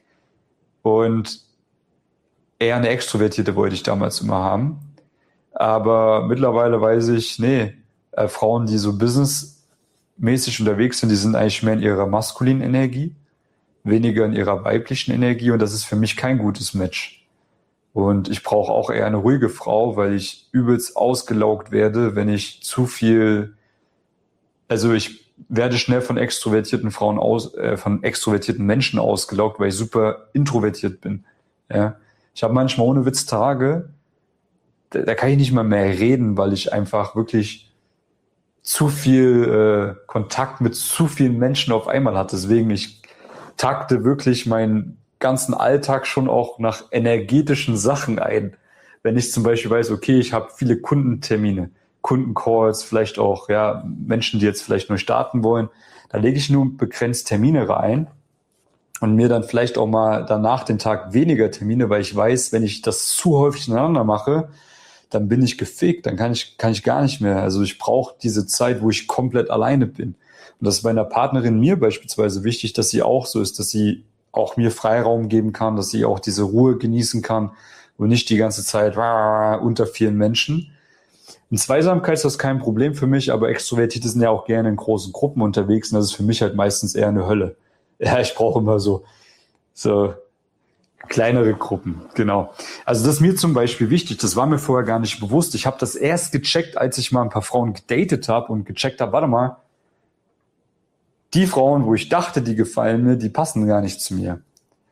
Und eher eine Extrovertierte wollte ich damals immer haben. Aber mittlerweile weiß ich, nee, Frauen, die so businessmäßig unterwegs sind, die sind eigentlich mehr in ihrer maskulinen Energie, weniger in ihrer weiblichen Energie. Und das ist für mich kein gutes Match. Und ich brauche auch eher eine ruhige Frau, weil ich übelst ausgelaugt werde, wenn ich zu viel, also ich werde schnell von extrovertierten von extrovertierten Menschen ausgelaugt, weil ich super introvertiert bin. Ja. Ich habe manchmal ohne Witz Tage, da kann ich nicht mal mehr reden, weil ich einfach wirklich zu viel Kontakt mit zu vielen Menschen auf einmal hatte. Deswegen, ich takte wirklich meinen ganzen Alltag schon auch nach energetischen Sachen ein. Wenn ich zum Beispiel weiß, okay, ich habe viele Kundentermine, Kundencalls, vielleicht auch ja Menschen, die jetzt vielleicht neu starten wollen, da lege ich nur begrenzt Termine rein und mir dann vielleicht auch mal danach den Tag weniger Termine, weil ich weiß, wenn ich das zu häufig ineinander mache, dann bin ich gefickt, dann kann ich gar nicht mehr. Also ich brauche diese Zeit, wo ich komplett alleine bin. Und das ist bei einer Partnerin mir beispielsweise wichtig, dass sie auch so ist, dass sie auch mir Freiraum geben kann, dass sie auch diese Ruhe genießen kann und nicht die ganze Zeit unter vielen Menschen. In Zweisamkeit ist das kein Problem für mich, aber Extrovertierte sind ja auch gerne in großen Gruppen unterwegs und das ist für mich halt meistens eher eine Hölle. Ja, ich brauche immer so kleinere Gruppen, genau. Also das ist mir zum Beispiel wichtig, das war mir vorher gar nicht bewusst. Ich habe das erst gecheckt, als ich mal ein paar Frauen gedatet habe und gecheckt habe, warte mal, die Frauen, wo ich dachte, die gefallen mir, die passen gar nicht zu mir.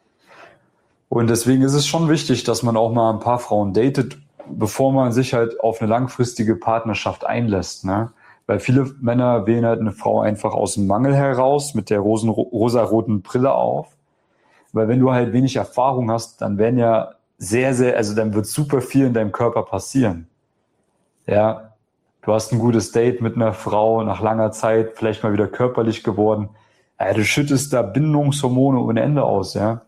Und deswegen ist es schon wichtig, dass man auch mal ein paar Frauen datet, bevor man sich halt auf eine langfristige Partnerschaft einlässt. Ne? Weil viele Männer wählen halt eine Frau einfach aus dem Mangel heraus mit der rosaroten Brille auf. Weil wenn du halt wenig Erfahrung hast, dann werden ja also dann wird super viel in deinem Körper passieren. Ja, du hast ein gutes Date mit einer Frau nach langer Zeit, vielleicht mal wieder körperlich geworden. Ja, du schüttest da Bindungshormone ohne Ende aus, ja.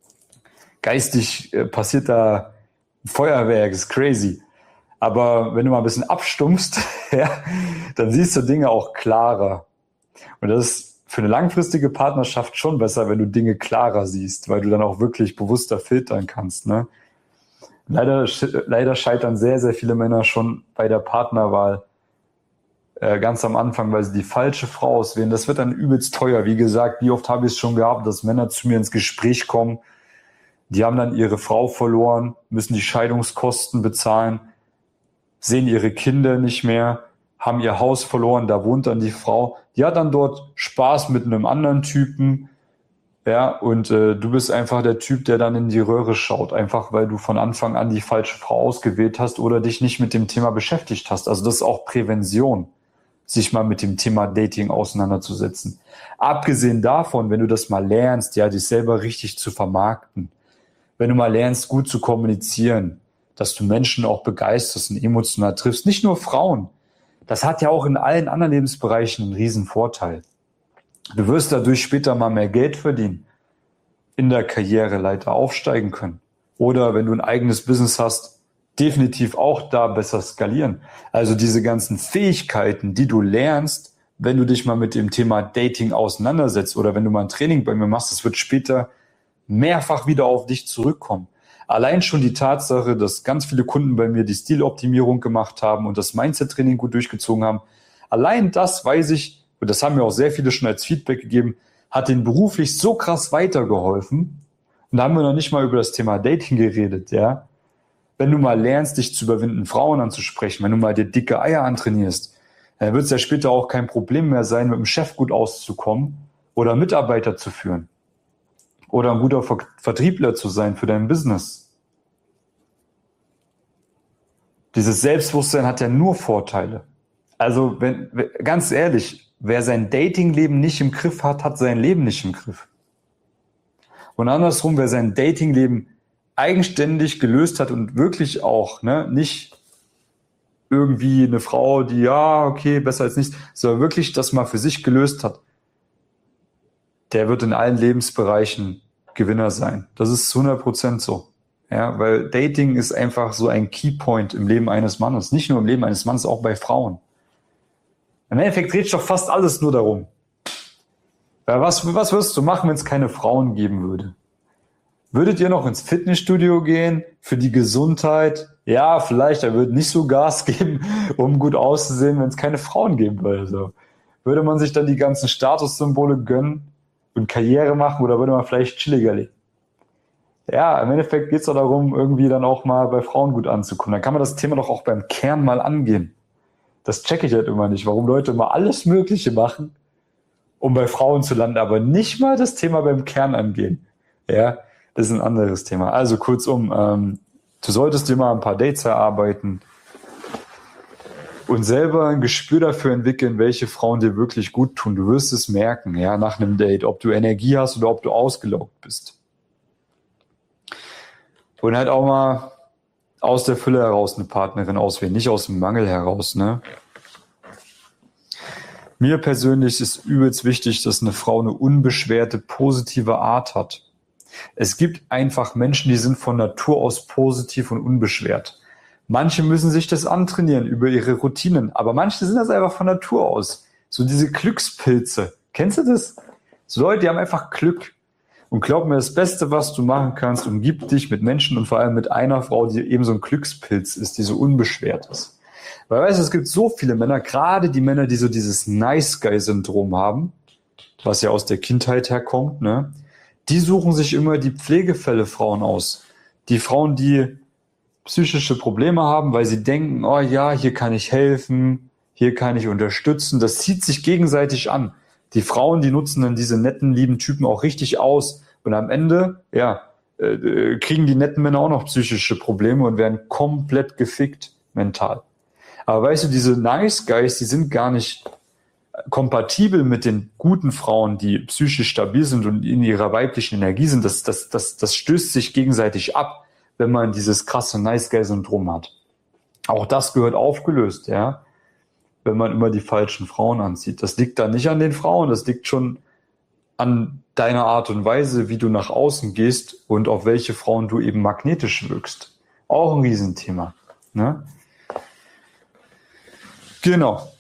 Geistig passiert da ein Feuerwerk, ist crazy. Aber wenn du mal ein bisschen abstumpfst, ja, dann siehst du Dinge auch klarer. Und das ist für eine langfristige Partnerschaft schon besser, wenn du Dinge klarer siehst, weil du dann auch wirklich bewusster filtern kannst. Ne? Leider scheitern sehr, sehr viele Männer schon bei der Partnerwahl ganz am Anfang, weil sie die falsche Frau auswählen. Das wird dann übelst teuer. Wie gesagt, wie oft habe ich es schon gehabt, dass Männer zu mir ins Gespräch kommen, die haben dann ihre Frau verloren, müssen die Scheidungskosten bezahlen, sehen ihre Kinder nicht mehr, haben ihr Haus verloren, da wohnt dann die Frau. Die hat dann dort Spaß mit einem anderen Typen, ja, und du bist einfach der Typ, der dann in die Röhre schaut, einfach weil du von Anfang an die falsche Frau ausgewählt hast oder dich nicht mit dem Thema beschäftigt hast. Also das ist auch Prävention, sich mal mit dem Thema Dating auseinanderzusetzen. Abgesehen davon, wenn du das mal lernst, ja, dich selber richtig zu vermarkten, wenn du mal lernst, gut zu kommunizieren, dass du Menschen auch begeisterst und emotional triffst, nicht nur Frauen. Das hat ja auch in allen anderen Lebensbereichen einen riesen Vorteil. Du wirst dadurch später mal mehr Geld verdienen, in der Karriereleiter aufsteigen können. Oder wenn du ein eigenes Business hast, definitiv auch da besser skalieren. Also diese ganzen Fähigkeiten, die du lernst, wenn du dich mal mit dem Thema Dating auseinandersetzt oder wenn du mal ein Training bei mir machst, das wird später mehrfach wieder auf dich zurückkommen. Allein schon die Tatsache, dass ganz viele Kunden bei mir die Stiloptimierung gemacht haben und das Mindset-Training gut durchgezogen haben, allein das weiß ich, und das haben mir auch sehr viele schon als Feedback gegeben, hat denen beruflich so krass weitergeholfen, Und da haben wir noch nicht mal über das Thema Dating geredet, ja. Wenn du mal lernst, dich zu überwinden, Frauen anzusprechen, wenn du mal dir dicke Eier antrainierst, dann wird es ja später auch kein Problem mehr sein, mit dem Chef gut auszukommen oder Mitarbeiter zu führen oder ein guter Vertriebler zu sein für dein Business. Dieses Selbstbewusstsein hat ja nur Vorteile. Also ganz ehrlich, wer sein Datingleben nicht im Griff hat, hat sein Leben nicht im Griff. Und andersrum, wer sein Datingleben eigenständig gelöst hat und wirklich auch nicht irgendwie eine Frau, die ja, okay, besser als nichts, sondern wirklich das mal für sich gelöst hat, der wird in allen Lebensbereichen Gewinner sein. Das ist zu 100% so. Ja, weil Dating ist einfach so ein Keypoint im Leben eines Mannes. Nicht nur im Leben eines Mannes, auch bei Frauen. Im Endeffekt dreht sich doch fast alles nur darum. Ja, was würdest du machen, wenn es keine Frauen geben würde? Würdet ihr noch ins Fitnessstudio gehen für die Gesundheit? Ja, vielleicht, er würde nicht so Gas geben, um gut auszusehen, wenn es keine Frauen geben würde. So. Würde man sich dann die ganzen Statussymbole gönnen und Karriere machen oder würde man vielleicht chilliger leben? Ja, im Endeffekt geht es doch darum, irgendwie dann auch mal bei Frauen gut anzukommen. Dann kann man das Thema doch auch beim Kern mal angehen. Das checke ich halt immer nicht, warum Leute immer alles Mögliche machen, um bei Frauen zu landen, aber nicht mal das Thema beim Kern angehen. Ja, das ist ein anderes Thema. Also kurzum, du solltest dir mal ein paar Dates erarbeiten und selber ein Gespür dafür entwickeln, welche Frauen dir wirklich gut tun. Du wirst es merken, ja, nach einem Date, ob du Energie hast oder ob du ausgelaugt bist. Und halt auch mal aus der Fülle heraus eine Partnerin auswählen, nicht aus dem Mangel heraus, ne? Mir persönlich ist übelst wichtig, dass eine Frau eine unbeschwerte, positive Art hat. Es gibt einfach Menschen, die sind von Natur aus positiv und unbeschwert. Manche müssen sich das antrainieren über ihre Routinen, aber manche sind das einfach von Natur aus. So diese Glückspilze. Kennst du das? So Leute, die haben einfach Glück. Und glaub mir, das Beste, was du machen kannst, umgib dich mit Menschen und vor allem mit einer Frau, die eben so ein Glückspilz ist, die so unbeschwert ist. Weil, weißt du, es gibt so viele Männer, gerade die Männer, die so dieses Nice-Guy-Syndrom haben, was ja aus der Kindheit herkommt, ne? Die suchen sich immer die Pflegefälle Frauen aus. Die Frauen, die psychische Probleme haben, weil sie denken, oh ja, hier kann ich helfen, hier kann ich unterstützen. Das zieht sich gegenseitig an. Die Frauen, die nutzen dann diese netten, lieben Typen auch richtig aus. Und am Ende, kriegen die netten Männer auch noch psychische Probleme und werden komplett gefickt mental. Aber weißt du, diese Nice Guys, die sind gar nicht kompatibel mit den guten Frauen, die psychisch stabil sind und in ihrer weiblichen Energie sind. Das stößt sich gegenseitig ab, wenn man dieses krasse Nice Guy Syndrom hat. Auch das gehört aufgelöst, ja, wenn man immer die falschen Frauen anzieht. Das liegt da nicht an den Frauen, das liegt schon an deiner Art und Weise, wie du nach außen gehst und auf welche Frauen du eben magnetisch wirkst. Auch ein Riesenthema, ne? Genau.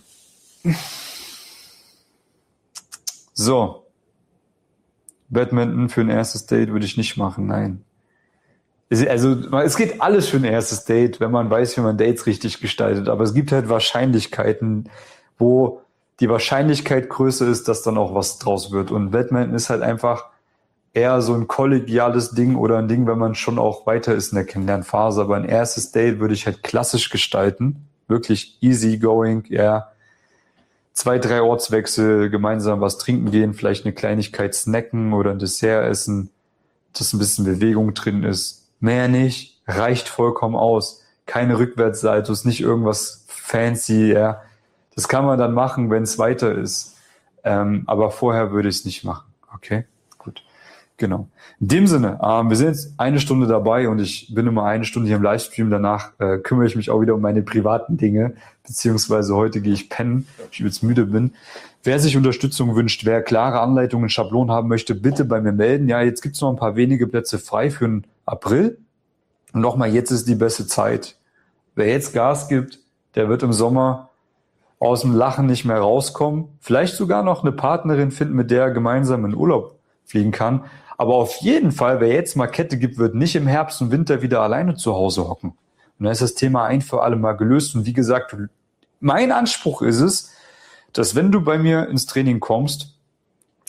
So. Badminton für ein erstes Date würde ich nicht machen, nein. Also, es geht alles für ein erstes Date, wenn man weiß, wie man Dates richtig gestaltet. Aber es gibt halt Wahrscheinlichkeiten, wo die Wahrscheinlichkeit größer ist, dass dann auch was draus wird. Und Badminton ist halt einfach eher so ein kollegiales Ding oder ein Ding, wenn man schon auch weiter ist in der Kennenlernphase. Aber ein erstes Date würde ich halt klassisch gestalten. Wirklich easy going, ja. 2, 3 Ortswechsel, gemeinsam was trinken gehen, vielleicht eine Kleinigkeit snacken oder ein Dessert essen, dass ein bisschen Bewegung drin ist. Mehr nicht, reicht vollkommen aus. Keine Rückwärtssaltos, nicht irgendwas fancy, ja. Das kann man dann machen, wenn es weiter ist. Aber vorher würde ich es nicht machen. Okay, gut. Genau. In dem Sinne, wir sind jetzt 1 Stunde dabei und ich bin immer 1 Stunde hier im Livestream. Danach kümmere ich mich auch wieder um meine privaten Dinge, beziehungsweise heute gehe ich pennen, weil ich übelst müde bin. Wer sich Unterstützung wünscht, wer klare Anleitungen, Schablonen haben möchte, bitte bei mir melden. Ja, jetzt gibt es noch ein paar wenige Plätze frei für den April. Und nochmal, jetzt ist die beste Zeit. Wer jetzt Gas gibt, der wird im Sommer aus dem Lachen nicht mehr rauskommen. Vielleicht sogar noch eine Partnerin finden, mit der er gemeinsam in Urlaub fliegen kann. Aber auf jeden Fall, wer jetzt mal Kette gibt, wird nicht im Herbst und Winter wieder alleine zu Hause hocken. Und dann ist das Thema ein für alle Mal gelöst. Und wie gesagt, mein Anspruch ist es, dass wenn du bei mir ins Training kommst,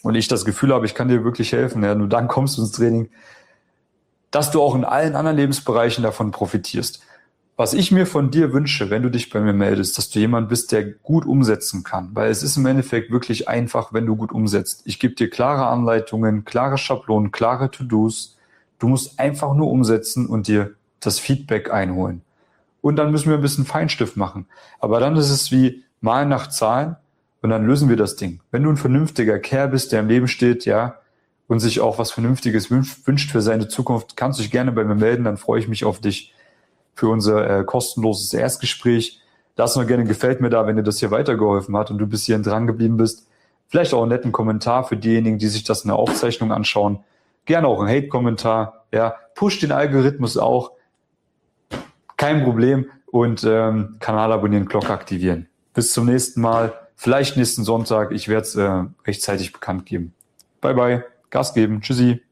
und ich das Gefühl habe, ich kann dir wirklich helfen, ja, nur dann kommst du ins Training, dass du auch in allen anderen Lebensbereichen davon profitierst. Was ich mir von dir wünsche, wenn du dich bei mir meldest, dass du jemand bist, der gut umsetzen kann, weil es ist im Endeffekt wirklich einfach, wenn du gut umsetzt. Ich gebe dir klare Anleitungen, klare Schablonen, klare To-Dos. Du musst einfach nur umsetzen und dir das Feedback einholen. Und dann müssen wir ein bisschen Feinstift machen. Aber dann ist es wie Malen nach Zahlen und dann lösen wir das Ding. Wenn du ein vernünftiger Kerl bist, der im Leben steht, ja, und sich auch was Vernünftiges wünscht für seine Zukunft, kannst du dich gerne bei mir melden, dann freue ich mich auf dich für unser kostenloses Erstgespräch. Lass noch gerne gefällt mir da, wenn dir das hier weitergeholfen hat und du bis hierhin dran geblieben bist. Vielleicht auch einen netten Kommentar für diejenigen, die sich das in der Aufzeichnung anschauen. Gerne auch einen Hate-Kommentar. Ja, push den Algorithmus auch. Kein Problem. Und Kanal abonnieren, Glocke aktivieren. Bis zum nächsten Mal. Vielleicht nächsten Sonntag. Ich werde es rechtzeitig bekannt geben. Bye, bye. Gas geben. Tschüssi.